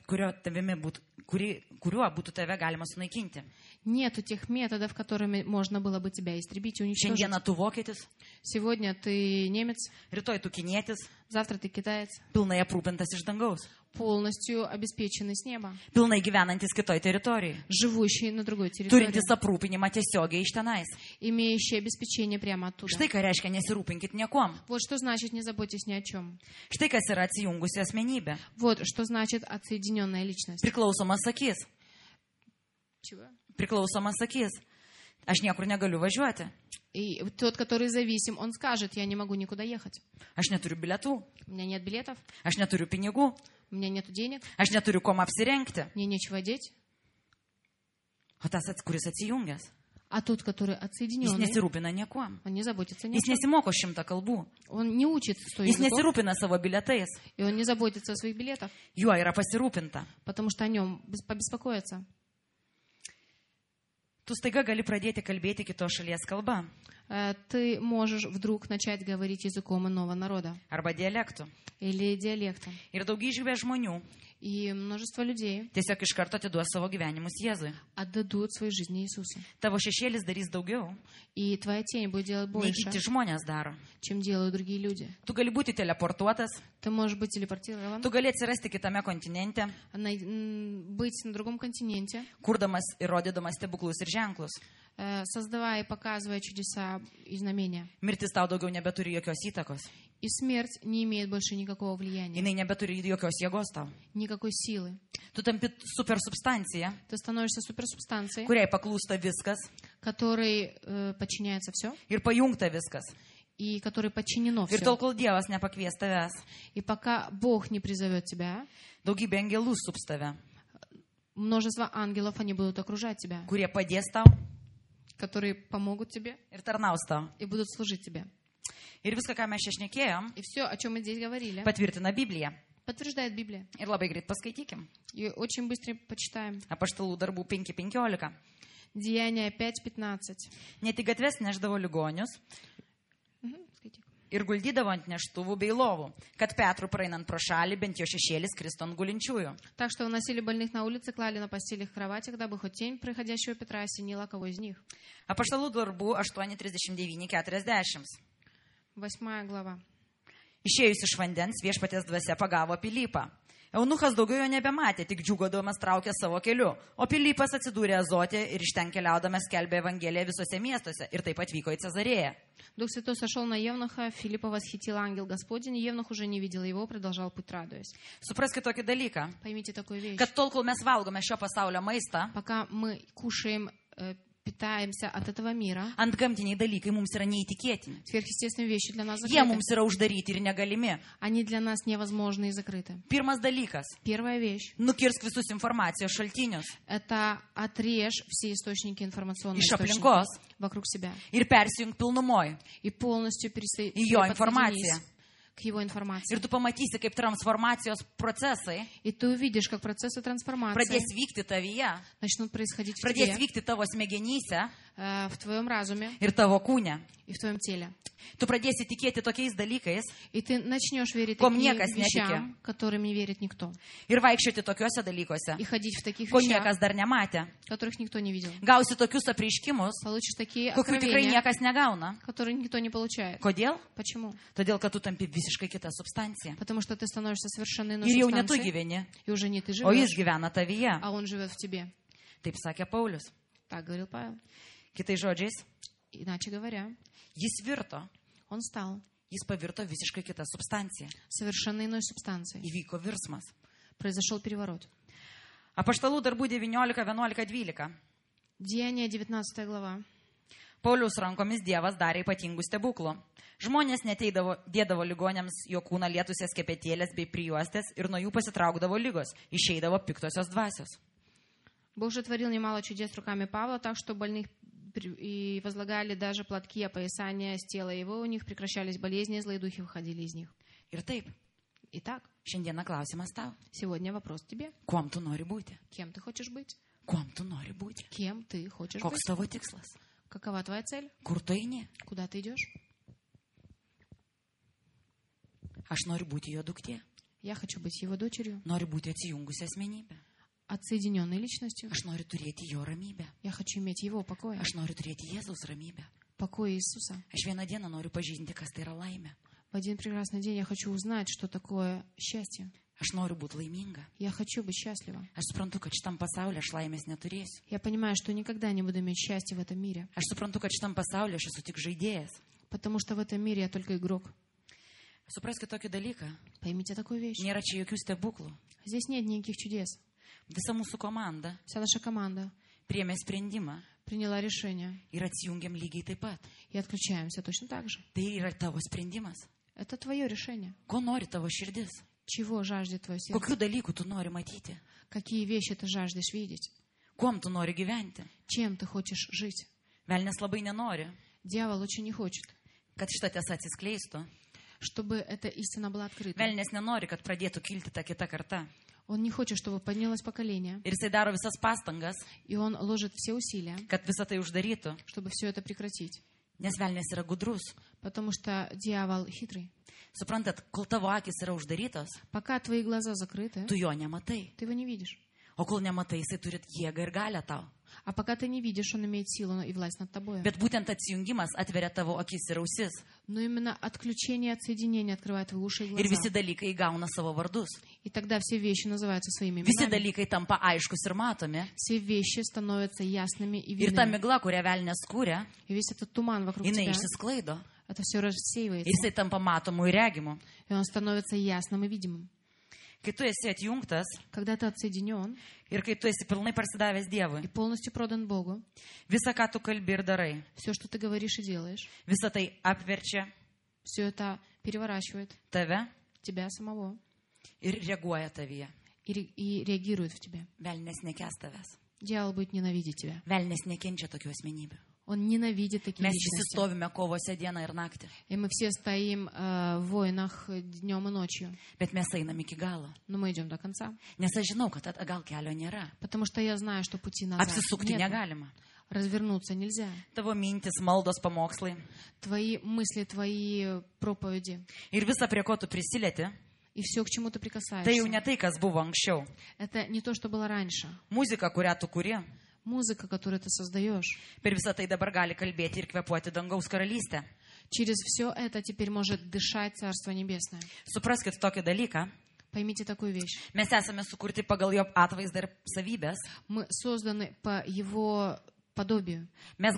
kuriuo būtų tave galima sunaikinti. Нету тех методов, которыми можно было бы тебя истребить и уничтожить. Šiandieną tu vokietis, Сегодня ты немец, rytoj tu kinietis, завтра ты китаец, pilnai aprūpintas iš dangaus, полностью обеспеченный с неба, pilnai gyvenantis kitoj teritorijai, живущий на другой территории, turintis aprūpinimą tiesiogiai iš tenais. имеющий обеспечение прямо оттуда. Štai ką reiškia nesirūpinkit niekuom. Вот что значит не заботьтесь ни о чем. Štai kas yra atsijungusi asmenybė. Вот что значит отсоединенная личность. Priklausomas sakys. Чего? Priklausomas sakys. Aš niekur negaliu važiuoti. И тот, который зависим, он скажет, я не могу никуда ехать. Aš neturiu bilietų. У меня нет билетов, Aš neturiu pinigų. у меня нет денег, Aš neturiu kom apsirengti. мне нечего одеть. O tas, kuris atsijungęs, А тот, который jis отсоединенный, nesirūpina niekuom. он не заботится ни о Jis чем. nesimoko 100 kalbų. Он не учит 100 Jis языков, nesirūpina savo bilietais. и он не заботится о своих билетах, Juo yra pasirūpinta. потому что о нем побеспокоятся. Tu staiga gali pradėti kalbėti kitos šalies kalba Ты можешь вдруг начать говорить языком иного народа arba dialektu. или диалектом. Ir daugybė žmonių И множество людей tiesiog iš karto atiduos savo gyvenimus Jėzui. отдадут свои жизни Иисусу. Tavo šešėlis darys daugiau, И твоя тень будет делать nei больше, kiti žmonės daro. чем делают другие люди. Tu gali būti teleportuotas, Ты можешь быть телепортирован, tu gali atsirasti kitame kontinente, быть на другом континенте, kurdamas ir rodydamas stebuklus ir ženklus. создавая и показывая чудеса и знамения. Mirtis tau daugiau nebeturi jokios įtakos. И смерть не имеет больше никакого влияния, Jinai nebeturi jokios jėgos tau. никакой силы. Tu tampi supersubstancija, Ты становишься суперсубстанцией, kuriai paklūsta viskas которой подчиняется все, ir pajungta viskas. и которой подчинено Ir tol, все. kol Dievas nepakvies tavęs, И пока Бог не призовет тебя, daugybė angelų sups tave, множество ангелов, они будут окружать тебя, kurie padės tau которые помогут тебе ir tarnaus tau. и будут служить тебе. Ir viską, ką mes čia šnekėjom, И все, о чем мы здесь говорили, patvirtina Biblija. подтверждает Библия. Ir labai greit paskaitykim. И очень быстро почитаем. Apaštalų darbų 5:15. Деяния 5:15. Net į gatves neždavo ligonius ir guldydavo ant neštuvų bei lovų, kad Petrui praeinant pro šalį bent jo šešėlis kristų ant gulinčiųjų. Так что уносили больных на улице, клали на постелях кроватях, дабы хоть тень проходящего Петра осенила кого из них. Apaštalų darbų 8:39-40. 8 глава. Išėjus iš vandens viešpaties dvasia pagavo Pilypą. Eunuchas daugiau jo nebematė, tik džiugodamas traukė savo keliu, o Pilypas atsidūrė Azotė ir iš ten keliaudamas skelbė Evangeliją visose miestuose ir taip atvyko į Cezarėją. Дух Святой сошел на Евнуха, Филиппа восхитил ангел Господень, Евнух уже не видел его, продолжал путь радуясь. Supraskite tokį dalyką, Поймите такую вещь. kad tol, kol mes valgome šio pasaulio maistą, Пока мы кушаем, питаемся от этого мира, antgamtiniai dalykai mums yra neįtikėtini. сверхъестественные вещи для нас Jie закрыты. mums yra uždaryti ir negalimi. Они для нас невозможны и закрыты. Pirmas dalykas Первая вещь. - nukirsk visus informacijos šaltinius Это отрежь все источники информационные iš источники aplinkos вокруг себя ir persijung pilnumoj. и полностью Jo informacija. к его информации. Ir tu pamatysi, kaip transformacijos procesai И ты увидишь, как процессы трансформации pradės vykti tavyje, начнут происходить в pradės тебе, vykti tavo smegenyse в твоем разуме ir tavo kūne. и в твоем теле. Tu pradėsi tikėti tokiais dalykais И ты начнешь верить Ко таким niekas вещам, которым не верит никто. ir vaikščioti tokiuose dalykuose, И ходить в таких ko вещах, niekas dar nematė. которых никто не видел. Gausi tokius apreiškimus, Получишь такие kokių tikrai откровения, niekas negauna. которые никто не получает. Kodėl? Почему? Todėl, kad tu tampi visiškai kita substancija. Потому что ты становишься совершенно иной Ir jau ne tu субстанцией, gyveni, и уже не ты o jis живешь, gyvena tavyje. а он живет в тебе. Taip sakė Paulius. Так говорил Павел. Kitais žodžiais, Иначе говоря, jis virto. он стал Jis pavirto visiškai kita substancija. совершенно иной субстанцией. Įvyko virsmas. Произошел переворот. Apaštalų darbų 19, 11, 12. Деяние, 19 глава. Pauliaus rankomis Dievas darė ypatingų stebuklų. Žmonės neteidavo, dėdavo ligonėms jo kūną lietusias kepetėlės bei prijuostės ir nuo jų pasitraukdavo lygos, išeidavo piktosios dvasios. Бог же творил немало чудес руками Павла, так что больных и возлагали даже платки, опоясания с тела его, у них прекращались болезни, злые духи выходили из них. Ir taip, Итак, šiandieną klausimas tau. сегодня вопрос тебе. Kuom tu nori būti? Кем ты хочешь быть? Kuom tu nori būti? Кем ты хочешь Koks быть? tavo tikslas? Какова твоя цель? Kur tu eini? Куда ты идешь? Aš noriu būti jo duktė. Я хочу быть его дочерью, Noriu būti atsijungusi asmenybė. отсоединенной личностью. Aš noriu turėti jo ramybę. Я хочу иметь его покой, Aš noriu turėti Jėzaus ramybę. покой Иисуса. Aš vieną dieną noriu pažinti, kas tai yra laimė. В один прекрасный день я хочу узнать, что такое счастье. Aš noriu būti laiminga. Я хочу быть счастлива. Aš suprantu, kad šitam pasaulyje aš laimės neturėsiu. Я понимаю, что никогда не буду иметь счастья в этом мире, Aš suprantu, kad šitam pasaulyje aš esu tik žaidėjas. потому что в этом мире я только игрок. Supraskite tokį dalyką. Pоймите такую вещь. Nėra čia jokių stebuklų. Здесь нет никаких чудес. Visa mūsų komanda Вся наша команда priėmė sprendimą приняла решение ir atsijungiam lygiai taip pat. и отключаемся точно так же. Tai yra tavo sprendimas. Это твое решение. Ko nori tavo širdis? Чего жаждет твое сердце? Kokių dalykų tu nori matyti? Какие вещи ты жаждешь видеть? Kuom tu nori gyventi? Чем ты хочешь жить? Velnes labai nenori, Дьявол очень не хочет, kad šita tiesa atsiskleistų. чтобы эта истина была открыта. Velnes nenori, kad pradėtų kilti ta kita karta. Он не хочет, чтобы поднялось поколение, Ir jisai daro visas pastangas, и он ложит все усилия, kad visą tai uždarytų. чтобы все это прекратить. Nes velnes yra gudrus. Потому что дьявол хитрый. Suprantat, kol tavo akis yra uždarytos, Пока твои глаза закрыты, tu jo nematai. ты его не видишь. O kol nematai, jisai turi jėgą ir galę tau. А пока ты не видишь, он имеет силу и власть над тобой. Bet būtent atsijungimas atveria tavo akis ir ausis. Но именно отключение, отсоединение открывает твои уши и Ir visi глаза. dalykai įgauna savo vardus. И тогда все вещи называются своими Visi именами. dalykai tampa aiškus ir matomi. Все вещи становятся ясными и Ir ta видными. migla, kurią velnės kūrė, И весь этот туман вокруг jinai тебя, išsisklaido. это все Ir рассеивается. jisai tampa matomu ir regimu. И он становится ясным и видимым. Kai tu esi atjungtas Когда ты отсоединен ir kai tu esi pilnai parsidavęs и Dievui, полностью продан Богу, visa, ką tu kalbi ir darai, все, что ты говоришь и делаешь, visa tai apverčia все это переворачивает tave тебя самого ir reaguoja tavyje. и реагирует в тебе. Velnės nekęs tavęs. Дьявол будет ненавидеть тебя. Velnės nekenčia tokių asmenybių. Он ненавидит такие Mes visi личности. stovime kovose dieną ir naktį, И мы все стоим в войнах днем и ночью. bet mes einam iki galo. Но мы идем до конца. Nes aš žinau, kad atgal kelio nėra. Потому что я знаю, что пути назад Apsisukti нет. negalima. Развернуться нельзя. Tavo mintis, maldos, pamokslai Твои мысли, твои проповеди ir visa, prie ko tu prisilieti, и все, к чему ты tai jau прикасаешься. ne tai, kas buvo anksčiau. Это не то, что было раньше. Muzika, kurią tu kuri, Музыка, которую ты создаешь. per visą tai dabar gali kalbėti ir kvepuoti dangaus karalystę. Через все это теперь может дышать Царство Небесное. Supraskit tokį dalyką. Pоймите такую вещь. Mes esame sukurti pagal jo atvaizdą ir savybės. Мы созданы по Его подобию.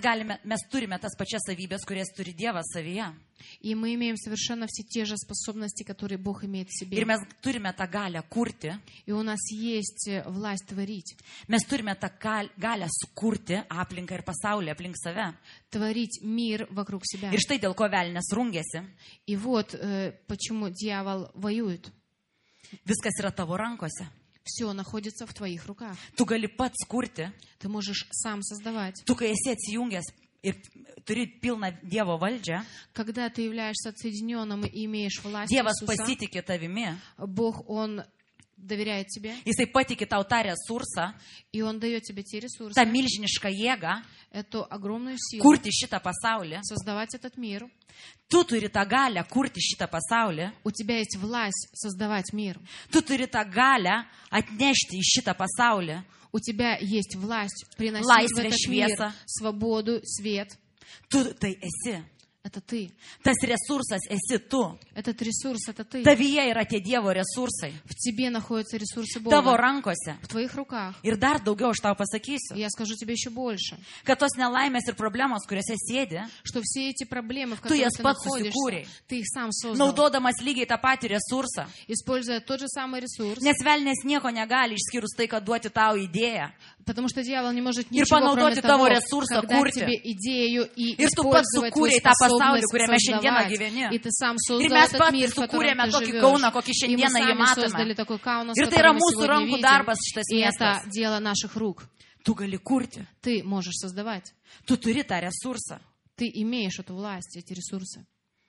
Mes turime tas pačias savybės, kurias turi Dievas savyje. И мы имеем совершенно все те же способности, которые Бог имеет в себе. Ir mes turime tą galę kurti. И у нас есть власть творить. Mes turime tą galę sukurti aplinką ir pasaulį aplink save. Творить мир вокруг себя. Ir štai dėl ko velnės rungėsi. И вот почему дьявол воюет. Viskas yra tavo rankose. Все находится в твоих руках. Tu gali pats kurti. Ты можешь сам создавать. Tu, kai esi atsijungęs ir turi pilną Dievo valdžią, Когда ты являешься отсоединенным и имеешь власть Dievas Иисуса, pasitikė tavimi, Бог, Он доверяет тебе, Jisai patikė tau tą resursą, и Он дает тебе те ресурсы, tą milžinišką jėgą, эту огромную силу kurti šitą pasaulį. создавать этот мир. Tu turi tą galę kurti šitą pasaulį. У тебя есть власть создавать мир. Tu turi tą galę atnešti į šitą pasaulį У тебя есть власть приносить в Лайсве, этот швеса. мир свободу, свет. Tu tai esi. Это ты. Tas resursas esi tu. Этот ресурс, это ты. Tavyje yra tie Dievo resursai. В тебе находятся ресурсы Tavo Бога. rankose. В твоих руках. Ir dar daugiau aš tau И pasakysiu, я скажу тебе еще больше, kad tos nelaimės ir problemos, kuriuose sėdi, что все эти проблемы, в Tu которых jas ты pats находишься, susikūrei. ты их сам создал, naudodamas lygiai tą patį resursą. используя тот же самый ресурс, Nes velnės nieko negali išskyrus tai, kad duoti tau idėją. потому что дьявол не может Ir ничего, кроме panaudoti того, tavo resursą когда kurti. тебе идею и Ir tu pats использовать твою sukūrei tą pasaulį, способность kuriame šiandieną создавать. gyveni. И ты сам Ir создал mes этот patys мир, в котором sukūrėme ты tokį живешь. Kauną, kokį И мы šiandieną jį сами создали matome. такой Каунас, Ir tai который yra мы mūsų сегодня rankų видим. darbas šitas И это miestas. дело наших рук. Tu gali kurti. Ты можешь создавать. Tu turi tą resursą. Ты имеешь эту власть, эти ресурсы.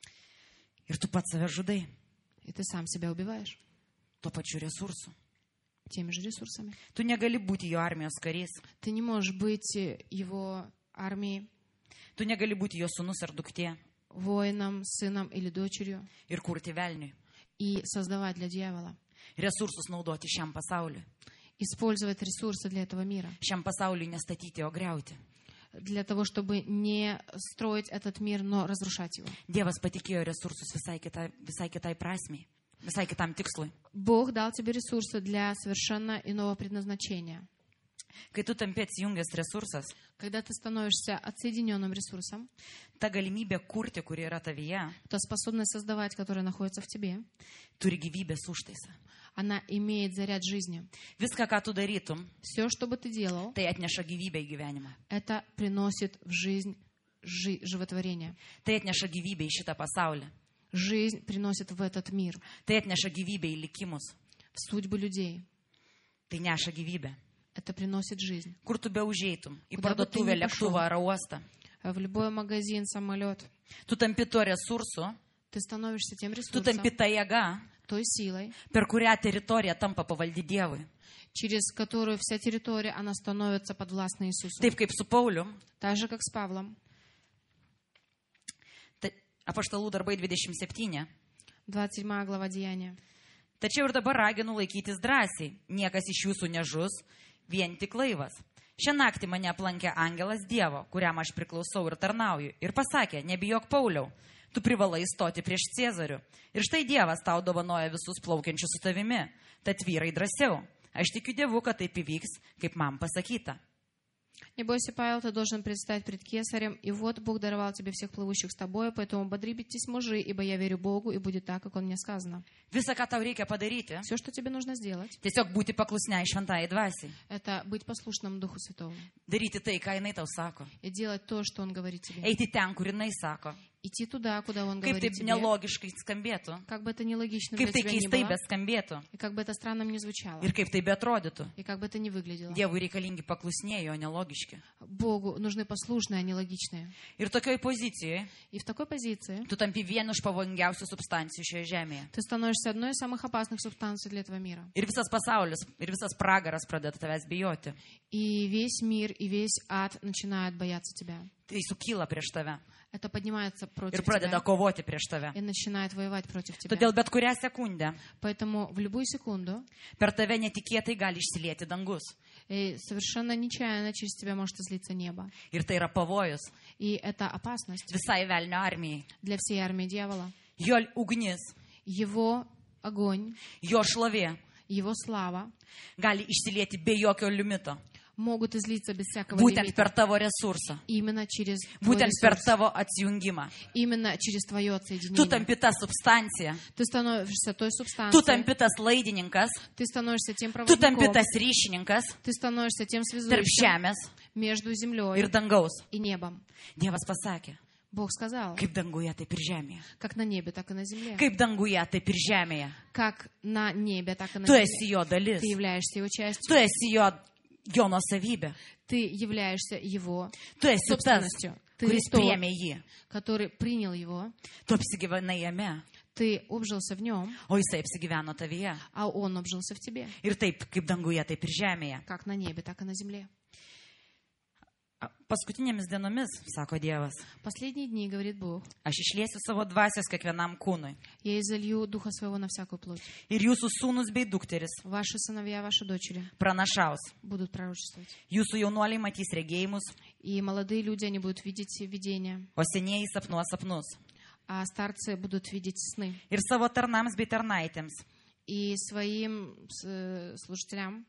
Ir tu pats save žudai И ты сам себя убиваешь tuo pačiu resursu. теми же ресурсами. Tu negali būti jo armijos karys. Ты не можешь быть его армией, Tu negali būti jo sūnus ar duktė воином, сыном или дочерью ir kurti velniui. и создавать для дьявола. Resursus naudoti šiam pasauliu. Использовать ресурсы для этого мира. Šiam pasauliu nestatyti, o griauti. Для того, чтобы не строить этот мир, но разрушать его. Dievas patikėjo resursus visai kitai prasmiai, visai kitam tikslui. Бог дал тебе ресурсы для совершенно иного предназначения. Kai tu tampi atsijungęs resursas, Когда ты становишься отсоединенным ресурсом, ta galimybė kurti, kuri yra tavyje, то способность создавать, которая находится в тебе, turi gyvybės užtaisą. она имеет заряд жизни. Viską, ką tu darytum, Все, что бы ты делал, tai atneša gyvybę į gyvenimą. это приносит в жизнь животворение. Tai atneša gyvybę į šitą pasaulį. Жизнь приносит в этот мир, Tai atneša gyvybę į likimus. в судьбы людей. Tai neša gyvybę. Это приносит жизнь. Kur tu be užeitum, į Куда бы ты parduotuvę, ни пошел. lėktuvą ar uostą. В любой магазин, самолет, Tu tampi tuo resursu, ты становишься тем tu ресурсом, tampi ta jėga, той силой, per kurią teritorija tampa pavaldi Dievui. через которую вся территория, она становится подвластна Иисусу. Taip kaip su Pauliu, Так же, как с Павлом. Apaštalų darbai 27. 27 глава Деяния. Tačiau ir dabar raginu laikytis drąsiai. Niekas iš jūsų nežus, vien tik laivas. Šią naktį mane aplankė angelas Dievo, kuriam aš priklausau ir tarnauju. Ir pasakė, nebijok Pauliau, tu privalai stoti prieš Cėzarių. Ir štai Dievas tau dovanoja visus plaukiančius su tavimi. Tad vyrai drąsiau. Aš tikiu Dievu, kad taip įvyks, kaip man pasakyta. Не бойся, Павел, ты должен предстать пред Кесарем, и вот Бог даровал тебе всех плывущих с тобой, поэтому бодритесь, мужи, ибо я верю Богу, и будет так, как Он мне сказано. Visa, ką tau reikia padaryti, Все, что тебе нужно сделать, tiesiog būti paklusniai šventai dvasiai. это быть послушным Духу Святому Daryti tai, ką jinai tau sako. и делать то, что Он говорит тебе. Eiti ten, kur jinai sako. Идти туда, куда Он Kaip говорит taip тебе, nelogiškai skambėtų. как бы это нелогично Kaip для tai тебя ни keistai было, beskambėtų. и как бы это странным не звучало, Ir kaip tai beatrodytų. и как бы это ни выглядело. Dievui reikalingi paklusnieji, o nelogiški. Богу нужны послушные, а не логичные. Ir tokioj pozicijoje И в такой позиции tu tampi vienu iš pavojingiausių substancijų šioje žemėje. ты становишься одной из самых опасных субстанций для этого мира. Ir visas pasaulis, ir visas pragaras pradeda tavęs bijoti. И весь мир, и весь ад начинают бояться тебя. Tai sukyla prieš tave. Это поднимается Ir против pradeda тебя kovoti prieš tave. и начинает воевать против тебя. Todėl bet kurią sekundę Поэтому в любую секунду per tave netikėtai gali išsilieti dangus. и совершенно нечаянно через тебя может излиться небо. Ir tai yra pavojus И это опасность visai velnio armijai. для всей армии дьявола. Jo ugnis, Его огонь, jo šlovė его слава gali išsilieti be jokio limito. могут излиться без всякого Būtent per лимита. tavo resursą. Именно через твой Būtent per ресурс. tavo atsijungimą. Именно через твое Tu отсоединение. tampi ta substancija. Ты становишься той Tu субстанцией, tampi tas laidininkas. ты становишься тем Tu tampi проводником, tas ryšininkas ты становишься тем tarp связующим žemės между ir землей dangaus. и небом. Dievas pasakė, Бог сказал, kaip danguje, taip ir žemėje. как на небе, так и на земле. Kaip danguje, taip ir žemėje. Как на небе, так и на Tu земле. esi jo dalis. Ты являешься его Tu частью. esi jo nuosavybė. Ты являешься его Tu esi tas, собственностью. Ты kuris тот, priėmė jį. который принял его. Tu apsigyvenai jame. Ты обжился в нем, o jisai apsigyveno tavyje. а он обжился в тебе. Ir taip, kaip danguje, taip ir žemėje. Как на небе, так и на земле. Paskutinėmis dienomis, sako Dievas, Последние дни, говорит Бог, aš išliesiu savo dvasios kiekvienam kūnui. я изолью Духа Своего на всякую плоть. Ir jūsų sūnus bei dukteris Ваши сыновья, ваши дочери pranašaus. будут пророчествовать. Jūsų jaunuoliai matys regėjimus, И молодые люди, они будут видеть видения, o senieji sapnuos sapnus. а старцы будут видеть сны. Ir savo tarnams bei tarnaitėms И своим служителям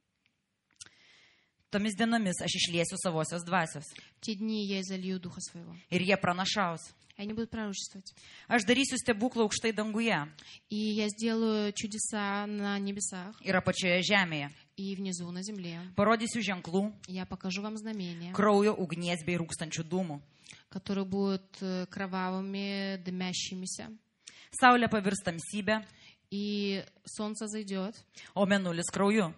tomis dienomis aš išliesiu savosios dvasios. в те дни я изолью Духа Своего. Ir jie pranašaus. И они будут пророчествовать. Aš darysiu stebuklą aukštai danguje И я сделаю чудеса на небесах ir apačioje žemėje. и внизу на земле. Parodysiu ženklų, Я покажу вам знамения, kraujo, ugnies bei rūkstančių dūmų. которые будут кровавыми, дымящимися. Saulė pavirs tamsybę, И солнце зайдет, o mėnulis krauju.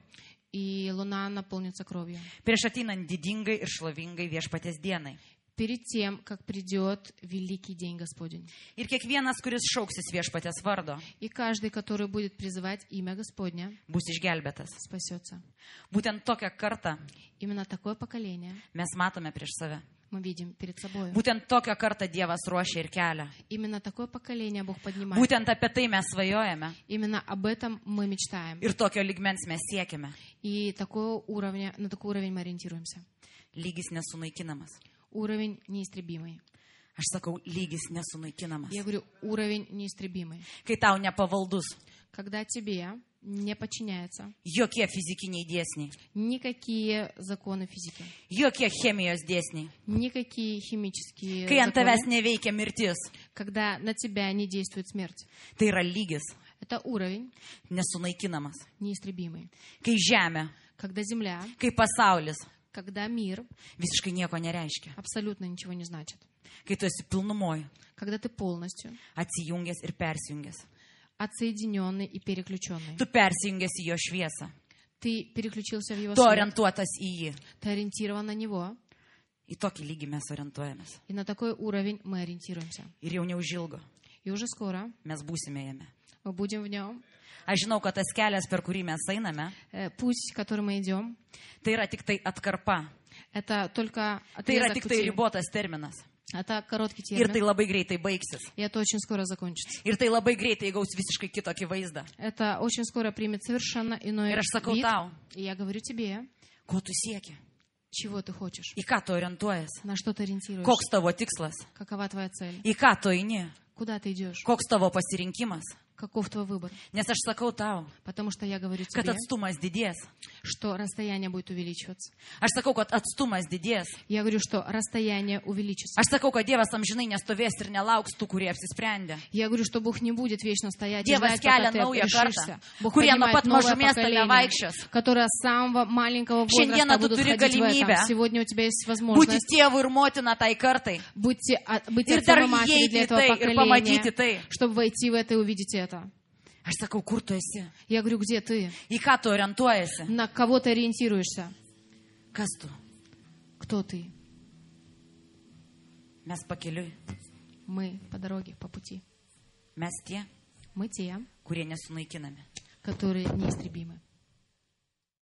и луна наполнится кровью. Prieš ateinant didingai ir šlovingai viešpaties dienai. Перед тем, как придет великий день Господень. Ir kiekvienas, kuris šauksis viešpaties vardo, И каждый, который будет призывать имя Господня, bus išgelbėtas. спасется. Būtent tokią kartą Именно такое поколение mes matome prieš save. мы видим перед собой. Būtent tokią kartą Dievas ruošia ir kelia. Именно такое поколение Бог поднимает. Būtent apie tai mes svajojame Именно об этом мы мечтаем. ir tokio lygmens mes siekime. И на такой уровень мы ориентируемся. Lygis nesunaikinamas. Уровень неистребимый. Aš sakau, lygis nesunaikinamas. Я говорю, уровень неистребимый. Kai tau nepavaldus Когда тебе не подчиняются jokie fizikiniai dėsniai, никакие законы физики, jokie chemijos dėsniai, никакие химические kai ant tavęs законы, neveikia mirtis, когда на тебя не действует смерть. tai yra lygis Это уровень nesunaikinamas. неистребимый. Kai žemė, Когда земля, kai pasaulis когда мир visiškai nieko nereiškia. абсолютно ничего не значит. Kai tu esi pilnumoje, Когда ты полностью atsijungęs ir persijungęs. отсоединенный и переключенный. Tu persijungęs į jo šviesą. Ты переключился в его Tu свет, orientuotas į jį. ты ориентирован на него, Į tokį lygį mes orientuojamės. и на такой уровень мы ориентируемся. Ir jau neužilgo И уже скоро mes būsime jame. мы будем в нем. Aš žinau, kad tas kelias, per kurį mes einame, Путь, который мы идем, tai yra tik tai atkarpa. это только Tai yra отрезок tik tai пути. ribotas terminas. Это короткий Ir tai термин, labai greitai baigsis. и это очень скоро закончится. Ir tai labai greitai įgaus visiškai kitokį vaizdą. Это очень скоро примет совершенно иной Ir aš sakau вид. tau, И я говорю тебе, ko tu sieki, чего ты хочешь, į ką tu orientuojies, на что ты ориентируешься, koks tavo tikslas, какова твоя цель, į ką tu eini, куда ты идешь, koks tavo pasirinkimas. каков твой выбор. Nes aš sakau tau, Потому что я говорю kad тебе, atstumas didės. что расстояние будет увеличиваться. Aš sakau, kad atstumas didės. Я говорю, что расстояние увеличится. Aš sakau, kad Dievas amžinai nestovės ir nelauks tų, kurie apsisprendė. Я говорю, что Бог не будет вечно стоять и Dievas ждать, пока kelia ты naują решишься. kartą, Бог kurie nuo pat поднимает новое mažumės поколение, nevaikščios. которое с самого маленького Šiandieną возраста tu будут turi ходить в galimybę этом. Сегодня у тебя есть Būti возможность tėvų ir motina tai kartai. быть Ir отцом dar и матерью для įeiti į этого tai ir pamatyti поколения, tai. чтобы войти в это и увидеть это. Aš sakau, kur tu esi, Я говорю, где ты? į ką tu orientuojasi, На кого ты ориентируешься? kas tu. Кто ты? Mes pakeliui, Мы по дороге, по пути. mes tie, Мы те, kurie nesunaikinami. которые неистребимы.